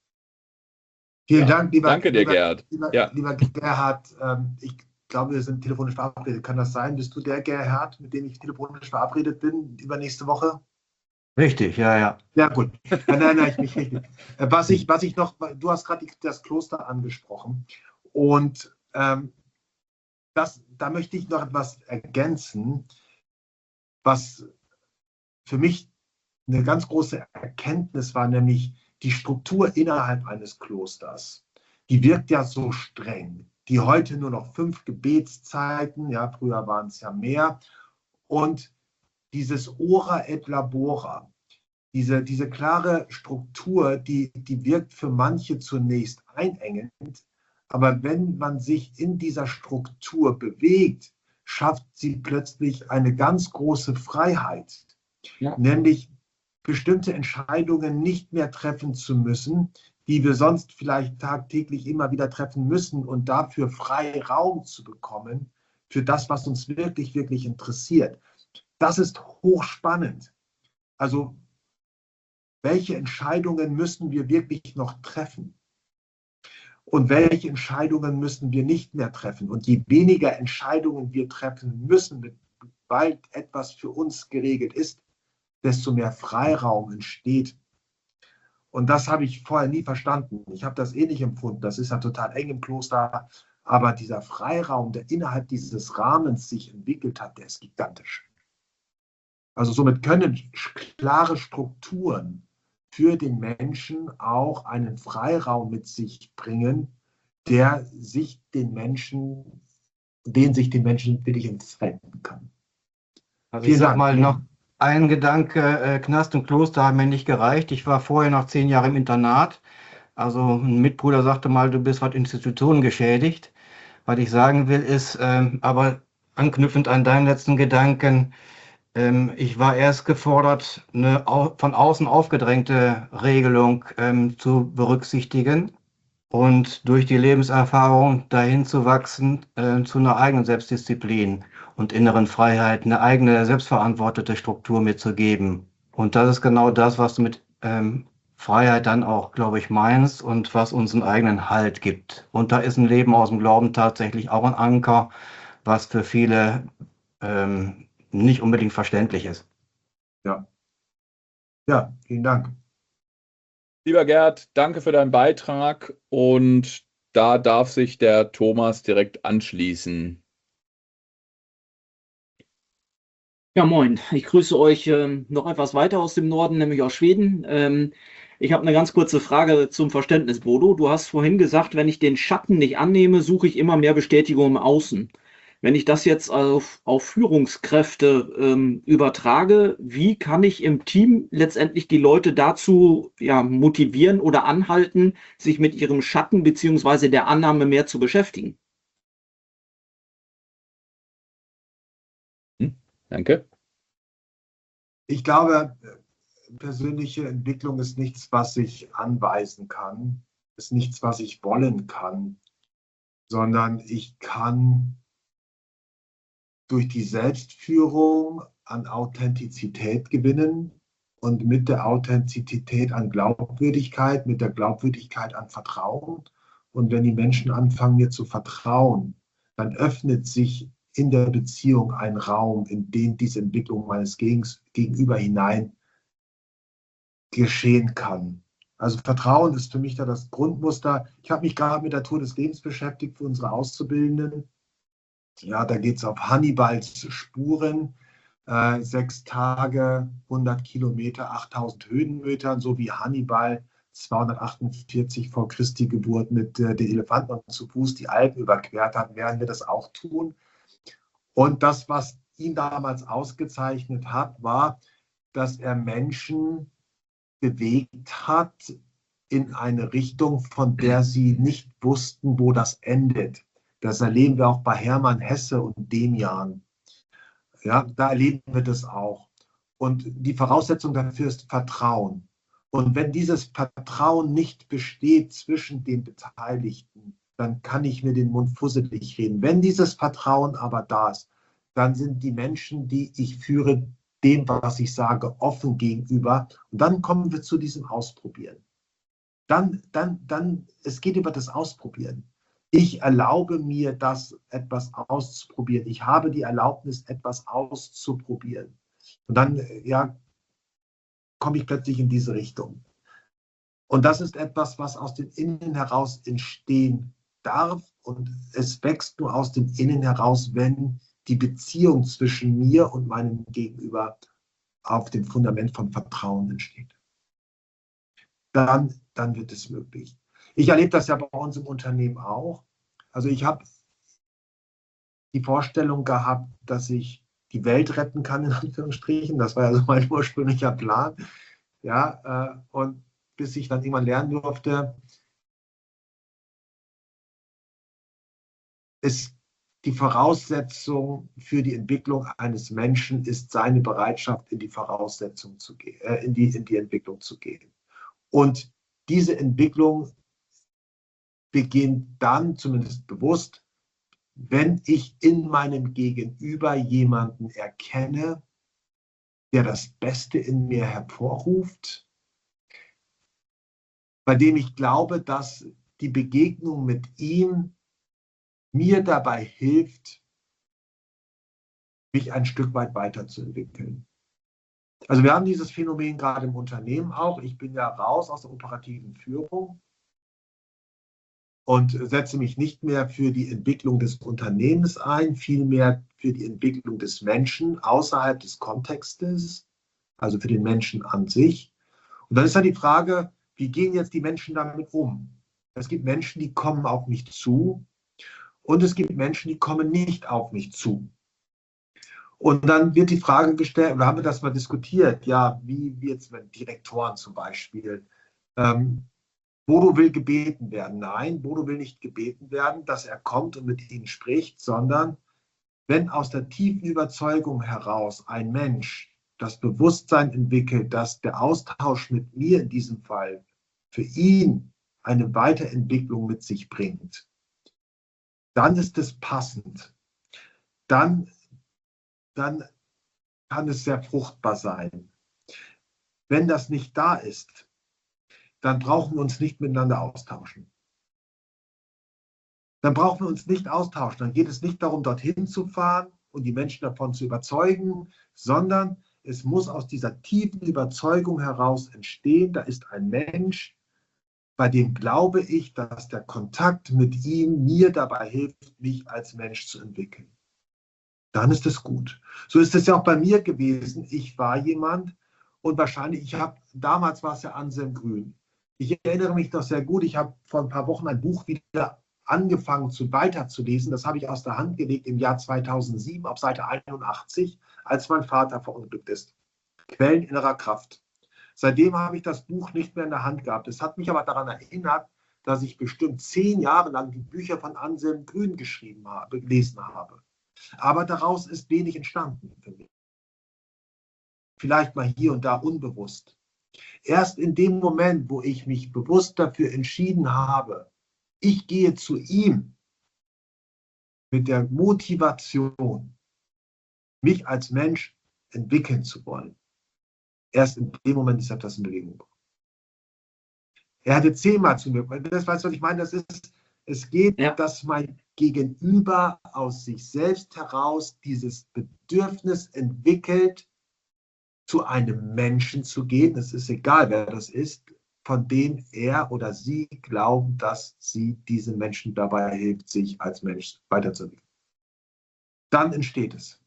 Vielen Ja, Dank, lieber, danke dir, lieber, Gerhard. lieber, Ja. lieber Gerhard. Ähm, ich glaube, wir sind telefonisch verabredet. Kann das sein? Bist du der Gerhard, mit dem ich telefonisch verabredet bin, übernächste Woche? Richtig, ja, ja. Ja, gut. Dann erinnere ich mich richtig. Äh, Was ich, was ich noch, du hast gerade das Kloster angesprochen. Und ähm, das, da möchte ich noch etwas ergänzen, was für mich eine ganz große Erkenntnis war, nämlich die Struktur innerhalb eines Klosters, die wirkt ja so streng. Die heute nur noch fünf Gebetszeiten, ja, früher waren es ja mehr. Und dieses Ora et Labora, diese, diese klare Struktur, die, die wirkt für manche zunächst einengend, aber wenn man sich in dieser Struktur bewegt, schafft sie plötzlich eine ganz große Freiheit, ja. Nämlich bestimmte Entscheidungen nicht mehr treffen zu müssen, die wir sonst vielleicht tagtäglich immer wieder treffen müssen und dafür frei Raum zu bekommen für das, was uns wirklich, wirklich interessiert. Das ist hochspannend. Also, welche Entscheidungen müssen wir wirklich noch treffen? Und welche Entscheidungen müssen wir nicht mehr treffen? Und je weniger Entscheidungen wir treffen müssen, weil etwas für uns geregelt ist, desto mehr Freiraum entsteht. Und das habe ich vorher nie verstanden. Ich habe das eh nicht empfunden. Das ist ja total eng im Kloster. Aber dieser Freiraum, der innerhalb dieses Rahmens sich entwickelt hat, der ist gigantisch. Also somit können klare Strukturen für den Menschen auch einen Freiraum mit sich bringen, der sich den Menschen, den sich den Menschen wirklich entfalten kann. Also ich sag mal noch ein Gedanke, äh, Knast und Kloster haben mir nicht gereicht. Ich war vorher noch zehn Jahre im Internat. Also ein Mitbruder sagte mal, du bist was Institutionen geschädigt. Was ich sagen will ist, ähm, aber anknüpfend an deinen letzten Gedanken, ähm, ich war erst gefordert, eine au von außen aufgedrängte Regelung ähm, zu berücksichtigen und durch die Lebenserfahrung dahin zu wachsen, äh, zu einer eigenen Selbstdisziplin und inneren Freiheit, eine eigene selbstverantwortete Struktur mitzugeben. Und das ist genau das, was du mit ähm, Freiheit dann auch, glaube ich, meinst und was uns einen eigenen Halt gibt. Und da ist ein Leben aus dem Glauben tatsächlich auch ein Anker, was für viele ähm, nicht unbedingt verständlich ist. Ja. Ja, vielen Dank. Lieber Gerd, danke für deinen Beitrag und da darf sich der Thomas direkt anschließen. Ja, moin. Ich grüße euch ähm, noch etwas weiter aus dem Norden, nämlich aus Schweden. Ähm, ich habe eine ganz kurze Frage zum Verständnis, Bodo. Du hast vorhin gesagt, wenn ich den Schatten nicht annehme, suche ich immer mehr Bestätigung im Außen. Wenn ich das jetzt auf, auf Führungskräfte ähm, übertrage, wie kann ich im Team letztendlich die Leute dazu ja, motivieren oder anhalten, sich mit ihrem Schatten beziehungsweise der Annahme mehr zu beschäftigen? Hm, danke. Ich glaube, persönliche Entwicklung ist nichts, was ich anweisen kann, ist nichts, was ich wollen kann, sondern ich kann durch die Selbstführung an Authentizität gewinnen und mit der Authentizität an Glaubwürdigkeit, mit der Glaubwürdigkeit an Vertrauen. Und wenn die Menschen anfangen, mir zu vertrauen, dann öffnet sich in der Beziehung ein Raum, in den diese Entwicklung meines Gegenüber hinein geschehen kann. Also Vertrauen ist für mich da das Grundmuster. Ich habe mich gerade mit der Tour des Lebens beschäftigt für unsere Auszubildenden. Ja, da geht es auf Hannibals Spuren, äh, sechs Tage, hundert Kilometer, achttausend Höhenmetern, so wie Hannibal zweihundertachtundvierzig vor Christi Geburt mit äh, den Elefanten zu Fuß die Alpen überquert hat, werden wir das auch tun. Und das, was ihn damals ausgezeichnet hat, war, dass er Menschen bewegt hat in eine Richtung, von der sie nicht wussten, wo das endet. Das erleben wir auch bei Hermann Hesse und Demian. Ja, da erleben wir das auch. Und die Voraussetzung dafür ist Vertrauen. Und wenn dieses Vertrauen nicht besteht zwischen den Beteiligten, dann kann ich mir den Mund fusselig reden. Wenn dieses Vertrauen aber da ist, dann sind die Menschen, die ich führe, dem, was ich sage, offen gegenüber. Und dann kommen wir zu diesem Ausprobieren. Dann, dann, dann, es geht über das Ausprobieren. Ich erlaube mir, das etwas auszuprobieren. Ich habe die Erlaubnis, etwas auszuprobieren. Und dann, ja, komme ich plötzlich in diese Richtung. Und das ist etwas, was aus dem Innen heraus entstehen darf. Und es wächst nur aus dem Innen heraus, wenn die Beziehung zwischen mir und meinem Gegenüber auf dem Fundament von Vertrauen entsteht. dann, dann wird es möglich. Ich erlebe das ja bei uns im Unternehmen auch. Also ich habe die Vorstellung gehabt, dass ich die Welt retten kann, in Anführungsstrichen. Das war ja so mein ursprünglicher Plan. Ja, äh, und bis ich dann irgendwann lernen durfte, ist die Voraussetzung für die Entwicklung eines Menschen ist seine Bereitschaft, in die Voraussetzung zu gehen, äh, in die, in die Entwicklung zu gehen. Und diese Entwicklung beginnt dann, zumindest bewusst, wenn ich in meinem Gegenüber jemanden erkenne, der das Beste in mir hervorruft, bei dem ich glaube, dass die Begegnung mit ihm mir dabei hilft, mich ein Stück weit weiterzuentwickeln. Also wir haben dieses Phänomen gerade im Unternehmen auch. Ich bin ja raus aus der operativen Führung und setze mich nicht mehr für die Entwicklung des Unternehmens ein, vielmehr für die Entwicklung des Menschen außerhalb des Kontextes, also für den Menschen an sich. Und dann ist ja die Frage, wie gehen jetzt die Menschen damit um? Es gibt Menschen, die kommen auf mich zu und es gibt Menschen, die kommen nicht auf mich zu. Und dann wird die Frage gestellt, oder haben wir das mal diskutiert, ja, wie jetzt mit Direktoren zum Beispiel, ähm, Bodo will gebeten werden. Nein, Bodo will nicht gebeten werden, dass er kommt und mit ihnen spricht, sondern wenn aus der tiefen Überzeugung heraus ein Mensch das Bewusstsein entwickelt, dass der Austausch mit mir in diesem Fall für ihn eine Weiterentwicklung mit sich bringt, dann ist es passend. Dann, dann kann es sehr fruchtbar sein. Wenn das nicht da ist, dann brauchen wir uns nicht miteinander austauschen. Dann brauchen wir uns nicht austauschen. Dann geht es nicht darum, dorthin zu fahren und die Menschen davon zu überzeugen, sondern es muss aus dieser tiefen Überzeugung heraus entstehen, da ist ein Mensch, bei dem glaube ich, dass der Kontakt mit ihm mir dabei hilft, mich als Mensch zu entwickeln. Dann ist es gut. So ist es ja auch bei mir gewesen. Ich war jemand und wahrscheinlich, ich habe, damals war es ja Anselm Grün. Ich erinnere mich noch sehr gut, ich habe vor ein paar Wochen ein Buch wieder angefangen zu weiterzulesen. Das habe ich aus der Hand gelegt im Jahr zweitausendsieben auf Seite einundachtzig, als mein Vater verunglückt ist. Quellen innerer Kraft. Seitdem habe ich das Buch nicht mehr in der Hand gehabt. Es hat mich aber daran erinnert, dass ich bestimmt zehn Jahre lang die Bücher von Anselm Grün geschrieben habe, gelesen habe. Aber daraus ist wenig entstanden für mich. Vielleicht mal hier und da unbewusst. Erst in dem Moment, wo ich mich bewusst dafür entschieden habe, ich gehe zu ihm mit der Motivation, mich als Mensch entwickeln zu wollen. Erst in dem Moment ist etwas in Bewegung. Er hatte zehnmal zu mir, das weißt du, was ich meine? Das ist, es geht, ja. dass mein Gegenüber aus sich selbst heraus dieses Bedürfnis entwickelt, zu einem Menschen zu gehen, es ist egal, wer das ist, von dem er oder sie glauben, dass sie diesem Menschen dabei hilft, sich als Mensch weiterzuentwickeln. Dann entsteht es.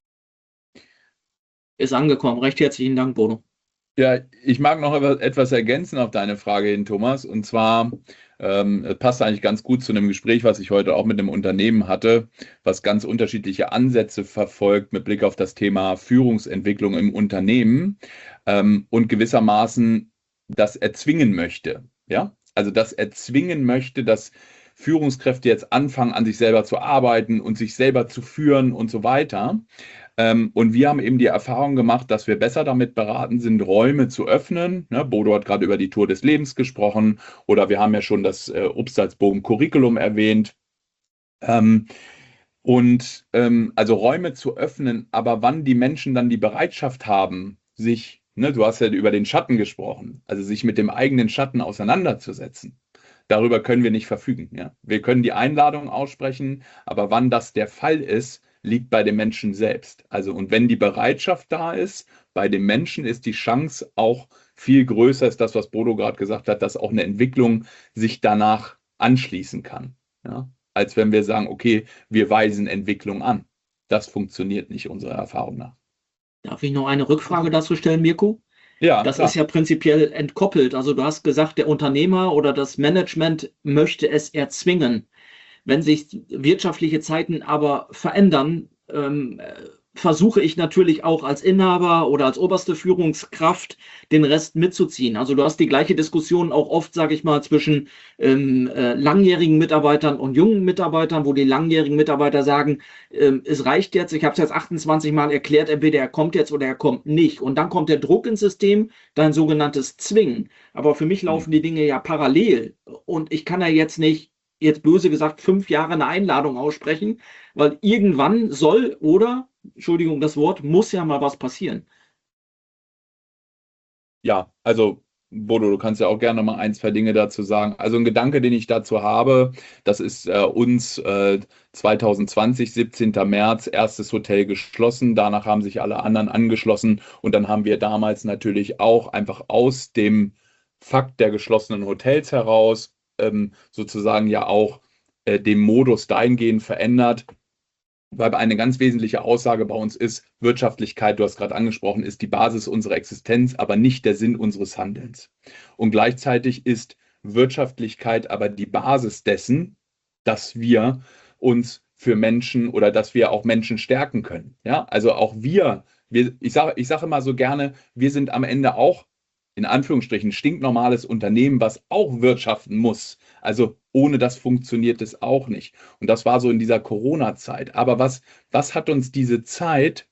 Ist angekommen. Recht herzlichen Dank, Bodo. Ja, ich mag noch etwas ergänzen auf deine Frage hin, Thomas. Und zwar ähm, passt eigentlich ganz gut zu einem Gespräch, was ich heute auch mit einem Unternehmen hatte, was ganz unterschiedliche Ansätze verfolgt mit Blick auf das Thema Führungsentwicklung im Unternehmen ähm, und gewissermaßen das erzwingen möchte. Ja, also das erzwingen möchte, dass Führungskräfte jetzt anfangen, an sich selber zu arbeiten und sich selber zu führen und so weiter. Ähm, und wir haben eben die Erfahrung gemacht, dass wir besser damit beraten sind, Räume zu öffnen. Ne, Bodo hat gerade über die Tour des Lebens gesprochen oder wir haben ja schon das äh, Upstalsboom Curriculum erwähnt. Ähm, und ähm, also Räume zu öffnen, aber wann die Menschen dann die Bereitschaft haben, sich, ne, du hast ja über den Schatten gesprochen, also sich mit dem eigenen Schatten auseinanderzusetzen. Darüber können wir nicht verfügen. Ja? Wir können die Einladung aussprechen, aber wann das der Fall ist, liegt bei dem Menschen selbst. Also und wenn die Bereitschaft da ist, bei dem Menschen ist die Chance auch viel größer, ist das, was Bodo gerade gesagt hat, dass auch eine Entwicklung sich danach anschließen kann. Ja? Als wenn wir sagen, okay, wir weisen Entwicklung an. Das funktioniert nicht unserer Erfahrung nach. Darf ich noch eine Rückfrage dazu stellen, Mirko? Ja, Das klar. ist ja prinzipiell entkoppelt. Also du hast gesagt, der Unternehmer oder das Management möchte es erzwingen. Wenn sich wirtschaftliche Zeiten aber verändern, ähm, versuche ich natürlich auch als Inhaber oder als oberste Führungskraft den Rest mitzuziehen. Also du hast die gleiche Diskussion auch oft, sage ich mal, zwischen ähm, äh, langjährigen Mitarbeitern und jungen Mitarbeitern, wo die langjährigen Mitarbeiter sagen, ähm, es reicht jetzt, ich habe es jetzt achtundzwanzig Mal erklärt, entweder er kommt jetzt oder er kommt nicht. Und dann kommt der Druck ins System, dein sogenanntes Zwingen. Aber für mich laufen die Dinge ja parallel. Und ich kann ja jetzt nicht, jetzt böse gesagt, fünf Jahre eine Einladung aussprechen, weil irgendwann soll oder, Entschuldigung, das Wort, muss ja mal was passieren. Ja, also Bodo, du kannst ja auch gerne mal ein, zwei Dinge dazu sagen. Also ein Gedanke, den ich dazu habe, das ist äh, uns äh, zwanzig zwanzig, siebzehnten März, erstes Hotel geschlossen. Danach haben sich alle anderen angeschlossen und dann haben wir damals natürlich auch einfach aus dem Fakt der geschlossenen Hotels heraus ähm, sozusagen ja auch äh, den Modus dahingehend verändert, weil eine ganz wesentliche Aussage bei uns ist, Wirtschaftlichkeit, du hast gerade angesprochen, ist die Basis unserer Existenz, aber nicht der Sinn unseres Handelns. Und gleichzeitig ist Wirtschaftlichkeit aber die Basis dessen, dass wir uns für Menschen oder dass wir auch Menschen stärken können. Ja, also auch wir, wir ich sage ich sage immer so gerne, wir sind am Ende auch in Anführungsstrichen stinknormales Unternehmen, was auch wirtschaften muss. Also ohne das funktioniert es auch nicht. Und das war so in dieser Corona-Zeit. Aber was, was hat uns diese Zeit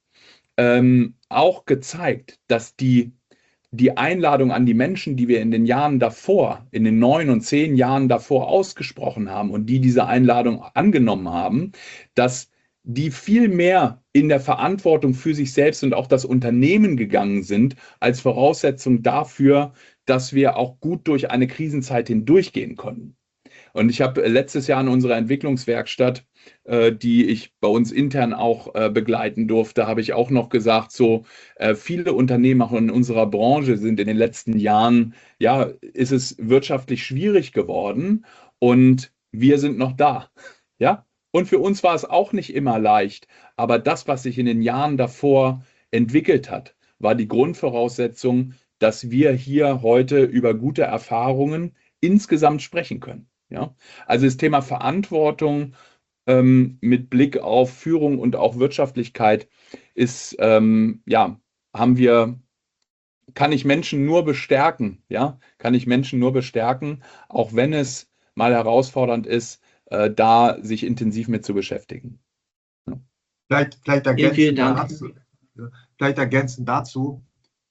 ähm, auch gezeigt, dass die, die Einladung an die Menschen, die wir in den Jahren davor, in den neun und zehn Jahren davor ausgesprochen haben und die diese Einladung angenommen haben, dass die viel mehr in der Verantwortung für sich selbst und auch das Unternehmen gegangen sind, als Voraussetzung dafür, dass wir auch gut durch eine Krisenzeit hindurchgehen konnten. Und ich habe letztes Jahr in unserer Entwicklungswerkstatt, äh, die ich bei uns intern auch äh, begleiten durfte, habe ich auch noch gesagt, so äh, viele Unternehmer in unserer Branche sind in den letzten Jahren, ja, ist es wirtschaftlich schwierig geworden und wir sind noch da. Ja, und für uns war es auch nicht immer leicht, aber das, was sich in den Jahren davor entwickelt hat, war die Grundvoraussetzung, dass wir hier heute über gute Erfahrungen insgesamt sprechen können. Ja, also das Thema Verantwortung ähm, mit Blick auf Führung und auch Wirtschaftlichkeit ist, ähm, ja, haben wir, kann ich Menschen nur bestärken, ja, kann ich Menschen nur bestärken, auch wenn es mal herausfordernd ist, äh, da sich intensiv mit zu beschäftigen. Ja. Vielleicht, vielleicht, Vielen, vielen ergänzend Dank. dazu, vielleicht ergänzend dazu,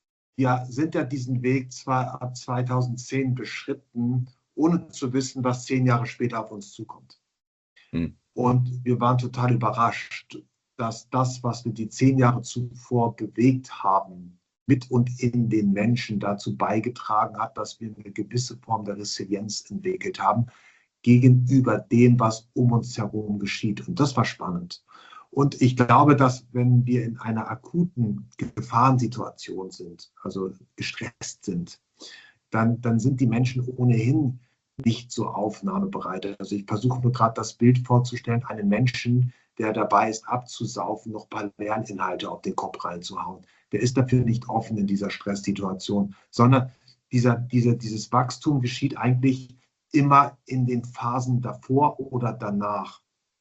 wir sind ja diesen Weg zwar ab zweitausendzehn beschritten, ohne zu wissen, was zehn Jahre später auf uns zukommt. Hm. Und wir waren total überrascht, dass das, was wir die zehn Jahre zuvor bewegt haben, mit und in den Menschen dazu beigetragen hat, dass wir eine gewisse Form der Resilienz entwickelt haben gegenüber dem, was um uns herum geschieht. Und das war spannend. Und ich glaube, dass wenn wir in einer akuten Gefahrensituation sind, also gestresst sind, dann, dann sind die Menschen ohnehin nicht so aufnahmebereit. Also ich versuche nur gerade das Bild vorzustellen, einen Menschen, der dabei ist, abzusaufen, noch ein paar Lerninhalte auf den Kopf reinzuhauen. Der ist dafür nicht offen in dieser Stresssituation, sondern dieser, dieser, dieses Wachstum geschieht eigentlich immer in den Phasen davor oder danach.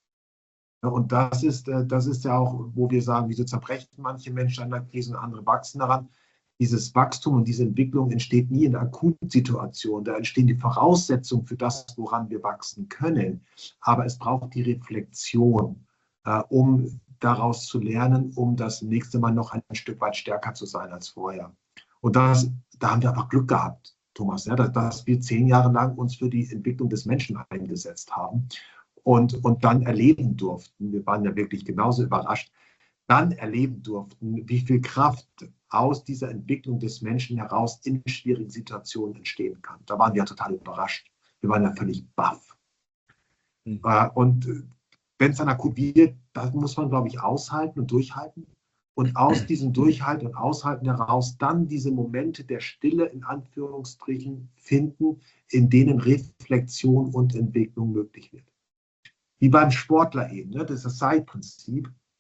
Und das ist, das ist ja auch, wo wir sagen, wieso zerbrechen manche Menschen an der Krise und andere wachsen daran. Dieses Wachstum und diese Entwicklung entsteht nie in der akuten Situation. Da entstehen die Voraussetzungen für das, woran wir wachsen können. Aber es braucht die Reflexion, äh, um daraus zu lernen, um das nächste Mal noch ein Stück weit stärker zu sein als vorher. Und das, da haben wir einfach Glück gehabt, Thomas, ja, dass, dass wir zehn Jahre lang uns für die Entwicklung des Menschen eingesetzt haben. Und, und dann erleben durften, wir waren ja wirklich genauso überrascht, dann erleben durften, wie viel Kraft aus dieser Entwicklung des Menschen heraus in schwierigen Situationen entstehen kann. Da waren wir ja total überrascht. Wir waren ja völlig baff. Mhm. Und wenn es dann akut wird, das muss man, glaube ich, aushalten und durchhalten. Und aus diesem Durchhalten und Aushalten heraus dann diese Momente der Stille in Anführungsstrichen finden, in denen Reflexion und Entwicklung möglich wird. Wie beim Sportler eben, ne? Das ist das Zeitprinzip.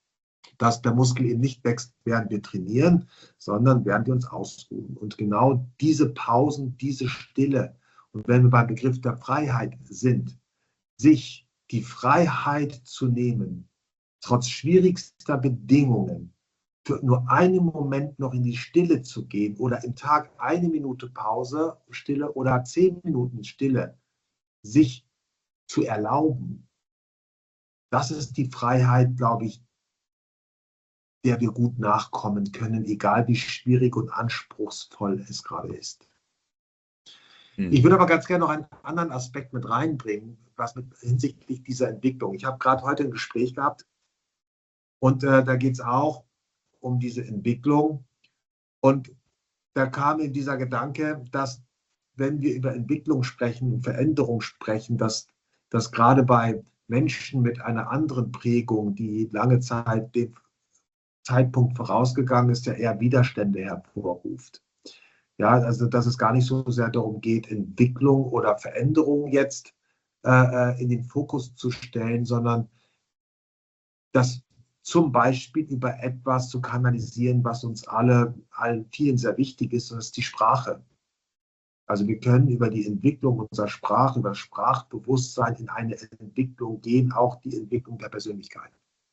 dass der Muskel eben nicht wächst, während wir trainieren, sondern während wir uns ausruhen. Und genau diese Pausen, diese Stille, und wenn wir beim Begriff der Freiheit sind, sich die Freiheit zu nehmen, trotz schwierigster Bedingungen, für nur einen Moment noch in die Stille zu gehen oder im Tag eine Minute Pause, Stille oder zehn Minuten Stille, sich zu erlauben, das ist die Freiheit, glaube ich, der wir gut nachkommen können, egal wie schwierig und anspruchsvoll es gerade ist. Hm. Ich würde aber ganz gerne noch einen anderen Aspekt mit reinbringen, was mit hinsichtlich dieser Entwicklung. Ich habe gerade heute ein Gespräch gehabt und äh, da geht es auch um diese Entwicklung. Und da kam in dieser Gedanke, dass wenn wir über Entwicklung sprechen und Veränderung sprechen, dass, dass gerade bei Menschen mit einer anderen Prägung, die lange Zeit dem Zeitpunkt vorausgegangen ist, ja eher Widerstände hervorruft. Ja, also dass es gar nicht so sehr darum geht, Entwicklung oder Veränderung jetzt äh, in den Fokus zu stellen, sondern dass zum Beispiel über etwas zu kanalisieren, was uns alle, allen vielen sehr wichtig ist, und das ist die Sprache. Also wir können über die Entwicklung unserer Sprache, über Sprachbewusstsein in eine Entwicklung gehen, auch die Entwicklung der Persönlichkeit.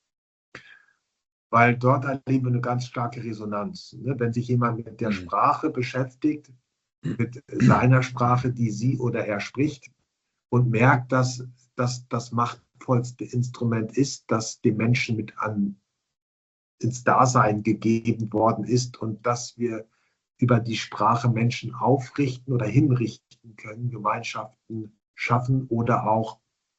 Weil dort erleben wir eine ganz starke Resonanz. Wenn sich jemand mit der Sprache beschäftigt, mit seiner Sprache, die sie oder er spricht, und merkt, dass das das machtvollste Instrument ist, das dem Menschen mit an, ins Dasein gegeben worden ist und dass wir über die Sprache Menschen aufrichten oder hinrichten können, Gemeinschaften schaffen oder auch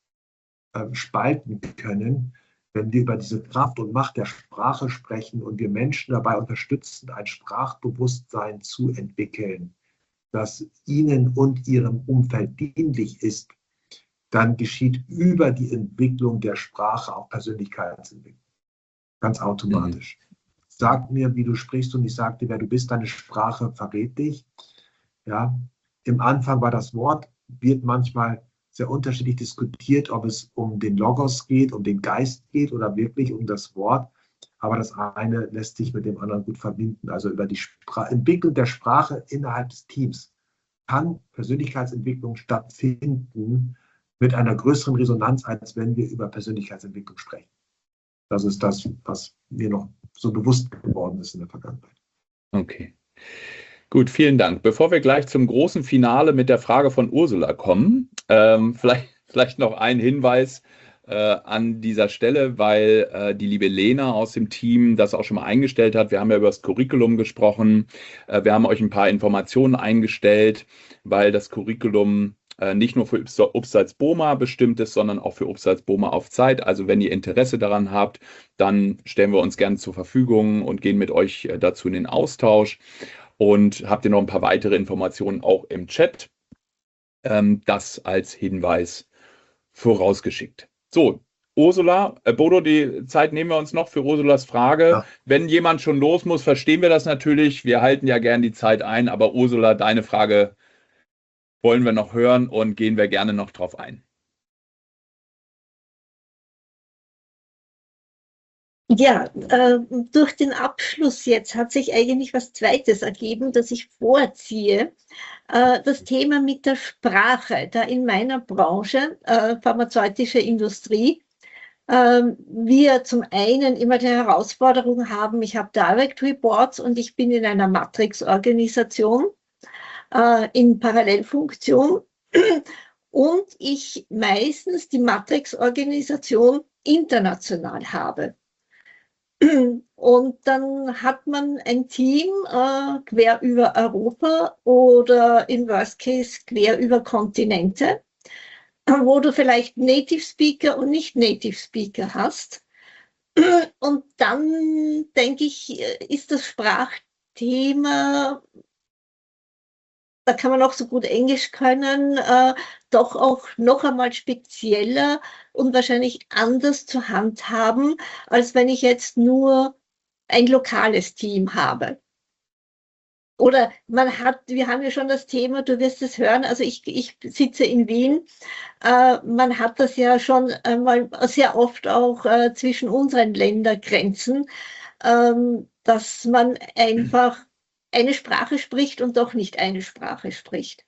äh, spalten können, wenn wir über diese Kraft und Macht der Sprache sprechen und wir Menschen dabei unterstützen, ein Sprachbewusstsein zu entwickeln, das ihnen und ihrem Umfeld dienlich ist, dann geschieht über die Entwicklung der Sprache auch Persönlichkeitsentwicklung. Ganz automatisch. Mhm. Sag mir, wie du sprichst, und ich sage dir, wer du bist. Deine Sprache verrät dich. Ja, im Anfang war das Wort, wird manchmal sehr unterschiedlich diskutiert, ob es um den Logos geht, um den Geist geht oder wirklich um das Wort. Aber das eine lässt sich mit dem anderen gut verbinden. Also über die Spra- Entwicklung der Sprache innerhalb des Teams kann Persönlichkeitsentwicklung stattfinden mit einer größeren Resonanz, als wenn wir über Persönlichkeitsentwicklung sprechen. Das ist das, was mir noch so bewusst geworden ist in der Vergangenheit. Okay. Gut, vielen Dank. Bevor wir gleich zum großen Finale mit der Frage von Ursula kommen, ähm, vielleicht, vielleicht noch ein Hinweis äh, an dieser Stelle, weil äh, die liebe Lena aus dem Team das auch schon mal eingestellt hat. Wir haben ja über das Curriculum gesprochen. Äh, wir haben euch ein paar Informationen eingestellt, weil das Curriculum äh, nicht nur für Upsalz-Bohma bestimmt ist, sondern auch für Upsalz-Bohma auf Zeit. Also wenn ihr Interesse daran habt, dann stellen wir uns gerne zur Verfügung und gehen mit euch äh, dazu in den Austausch. Und habt ihr noch ein paar weitere Informationen auch im Chat. Ähm, das als Hinweis vorausgeschickt. So, Ursula, äh, Bodo, die Zeit nehmen wir uns noch für Ursulas Frage. Ja. Wenn jemand schon los muss, verstehen wir das natürlich. Wir halten ja gern die Zeit ein, aber Ursula, deine Frage wollen wir noch hören und gehen wir gerne noch drauf ein. Ja, äh, durch den Abschluss jetzt hat sich eigentlich was Zweites ergeben, das ich vorziehe. Äh, das Thema mit der Sprache, da in meiner Branche, äh, pharmazeutische Industrie, äh, wir zum einen immer die Herausforderung haben, ich habe Direct Reports und ich bin in einer Matrix-Organisation äh, in Parallelfunktion und ich meistens die Matrix-Organisation international habe. Und dann hat man ein Team äh, quer über Europa oder in Worst Case quer über Kontinente, wo du vielleicht Native Speaker und nicht Native Speaker hast. Und dann denke ich, ist das Sprachthema, da kann man auch so gut Englisch können, äh, doch auch noch einmal spezieller und wahrscheinlich anders zu handhaben, als wenn ich jetzt nur ein lokales Team habe. Oder man hat, wir haben ja schon das Thema, du wirst es hören, also ich, ich sitze in Wien, äh, man hat das ja schon einmal sehr oft auch äh, zwischen unseren Ländergrenzen, ähm, dass man einfach eine Sprache spricht und doch nicht eine Sprache spricht.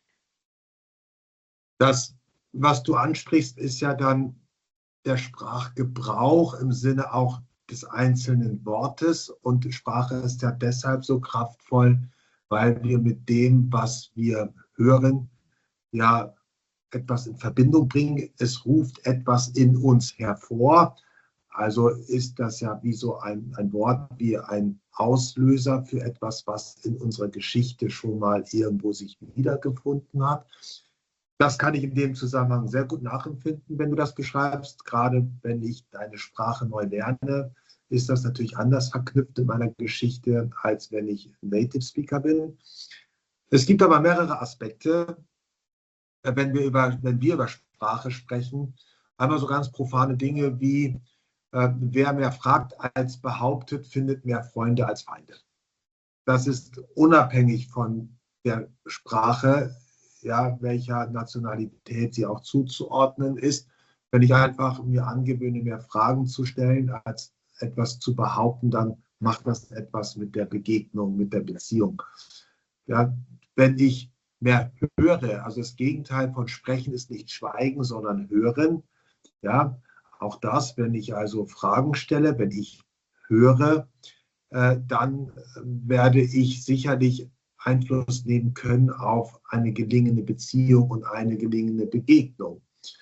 Das, was du ansprichst, ist ja dann der Sprachgebrauch im Sinne auch des einzelnen Wortes. Und Sprache ist ja deshalb so kraftvoll, weil wir mit dem, was wir hören, ja etwas in Verbindung bringen. Es ruft etwas in uns hervor. Also ist das ja wie so ein, ein Wort, wie ein Auslöser für etwas, was in unserer Geschichte schon mal irgendwo sich wiedergefunden hat. Das kann ich in dem Zusammenhang sehr gut nachempfinden, wenn du das beschreibst. Gerade wenn ich deine Sprache neu lerne, ist das natürlich anders verknüpft in meiner Geschichte, als wenn ich Native Speaker bin. Es gibt aber mehrere Aspekte, wenn wir über, wenn wir über Sprache sprechen. Einmal so ganz profane Dinge wie, äh, wer mehr fragt als behauptet, findet mehr Freunde als Feinde. Das ist unabhängig von der Sprache, ja, welcher Nationalität sie auch zuzuordnen ist. Wenn ich einfach mir angewöhne, mehr Fragen zu stellen, als etwas zu behaupten, dann macht das etwas mit der Begegnung, mit der Beziehung. Ja, wenn ich mehr höre, also das Gegenteil von Sprechen ist nicht Schweigen, sondern Hören. Ja, auch das, wenn ich also Fragen stelle, wenn ich höre, äh, dann werde ich sicherlich Einfluss nehmen können auf eine gelingende Beziehung und eine gelingende Begegnung.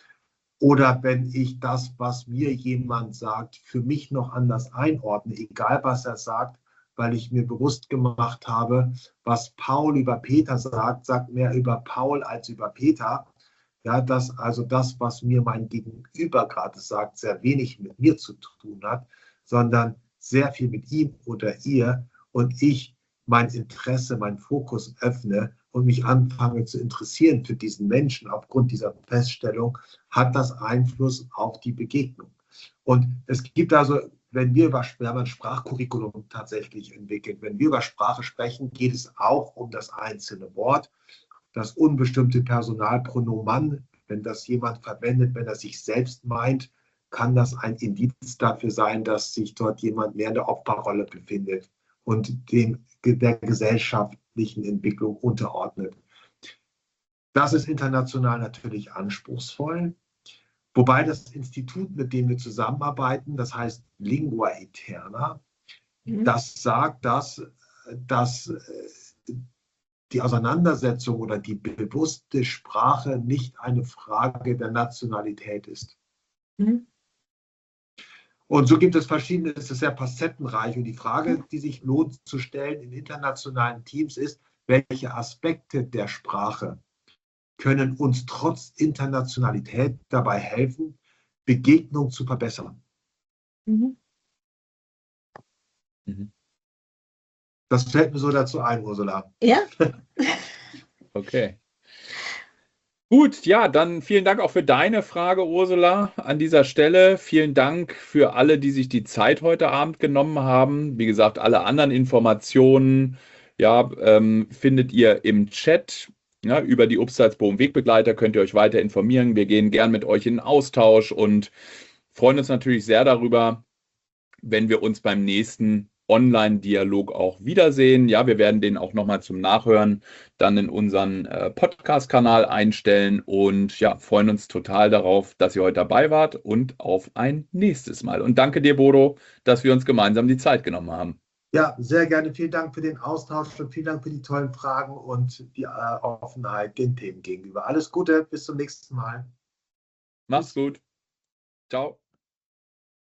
Oder wenn ich das, was mir jemand sagt, für mich noch anders einordne, egal was er sagt, weil ich mir bewusst gemacht habe, was Paul über Peter sagt, sagt mehr über Paul als über Peter. Ja, dass also das, was mir mein Gegenüber gerade sagt, sehr wenig mit mir zu tun hat, sondern sehr viel mit ihm oder ihr und ich mein Interesse, meinen Fokus öffne und mich anfange zu interessieren für diesen Menschen aufgrund dieser Feststellung, hat das Einfluss auf die Begegnung. Und es gibt also, wenn wir über wir haben ein Sprachcurriculum tatsächlich entwickelt, wenn wir über Sprache sprechen, geht es auch um das einzelne Wort, das unbestimmte Personalpronomen, wenn das jemand verwendet, wenn er sich selbst meint, kann das ein Indiz dafür sein, dass sich dort jemand mehr in der Opferrolle befindet und dem, der gesellschaftlichen Entwicklung unterordnet. Das ist international natürlich anspruchsvoll, wobei das Institut, mit dem wir zusammenarbeiten, das heißt Lingua Eterna, mhm. das sagt, dass, dass die Auseinandersetzung oder die bewusste Sprache nicht eine Frage der Nationalität ist. Mhm. Und so gibt es verschiedene, es ist sehr facettenreich. Und die Frage, die sich lohnt zu stellen in internationalen Teams ist, welche Aspekte der Sprache können uns trotz Internationalität dabei helfen, Begegnung zu verbessern. Mhm. Mhm. Das fällt mir so dazu ein, Ursula. Ja. Okay. Gut, ja, dann vielen Dank auch für deine Frage, Ursula, an dieser Stelle. Vielen Dank für alle, die sich die Zeit heute Abend genommen haben. Wie gesagt, alle anderen Informationen, ja, ähm, findet ihr im Chat. Ja, über die Upstalsboom Wegbegleiter könnt ihr euch weiter informieren. Wir gehen gern mit euch in den Austausch und freuen uns natürlich sehr darüber, wenn wir uns beim nächsten Online-Dialog auch wiedersehen. Ja, wir werden den auch nochmal zum Nachhören dann in unseren äh, Podcast-Kanal einstellen und ja, freuen uns total darauf, dass ihr heute dabei wart und auf ein nächstes Mal. Und danke dir, Bodo, dass wir uns gemeinsam die Zeit genommen haben. Ja, sehr gerne. Vielen Dank für den Austausch und vielen Dank für die tollen Fragen und die äh, Offenheit den Themen gegenüber. Alles Gute, bis zum nächsten Mal. Mach's gut. Ciao.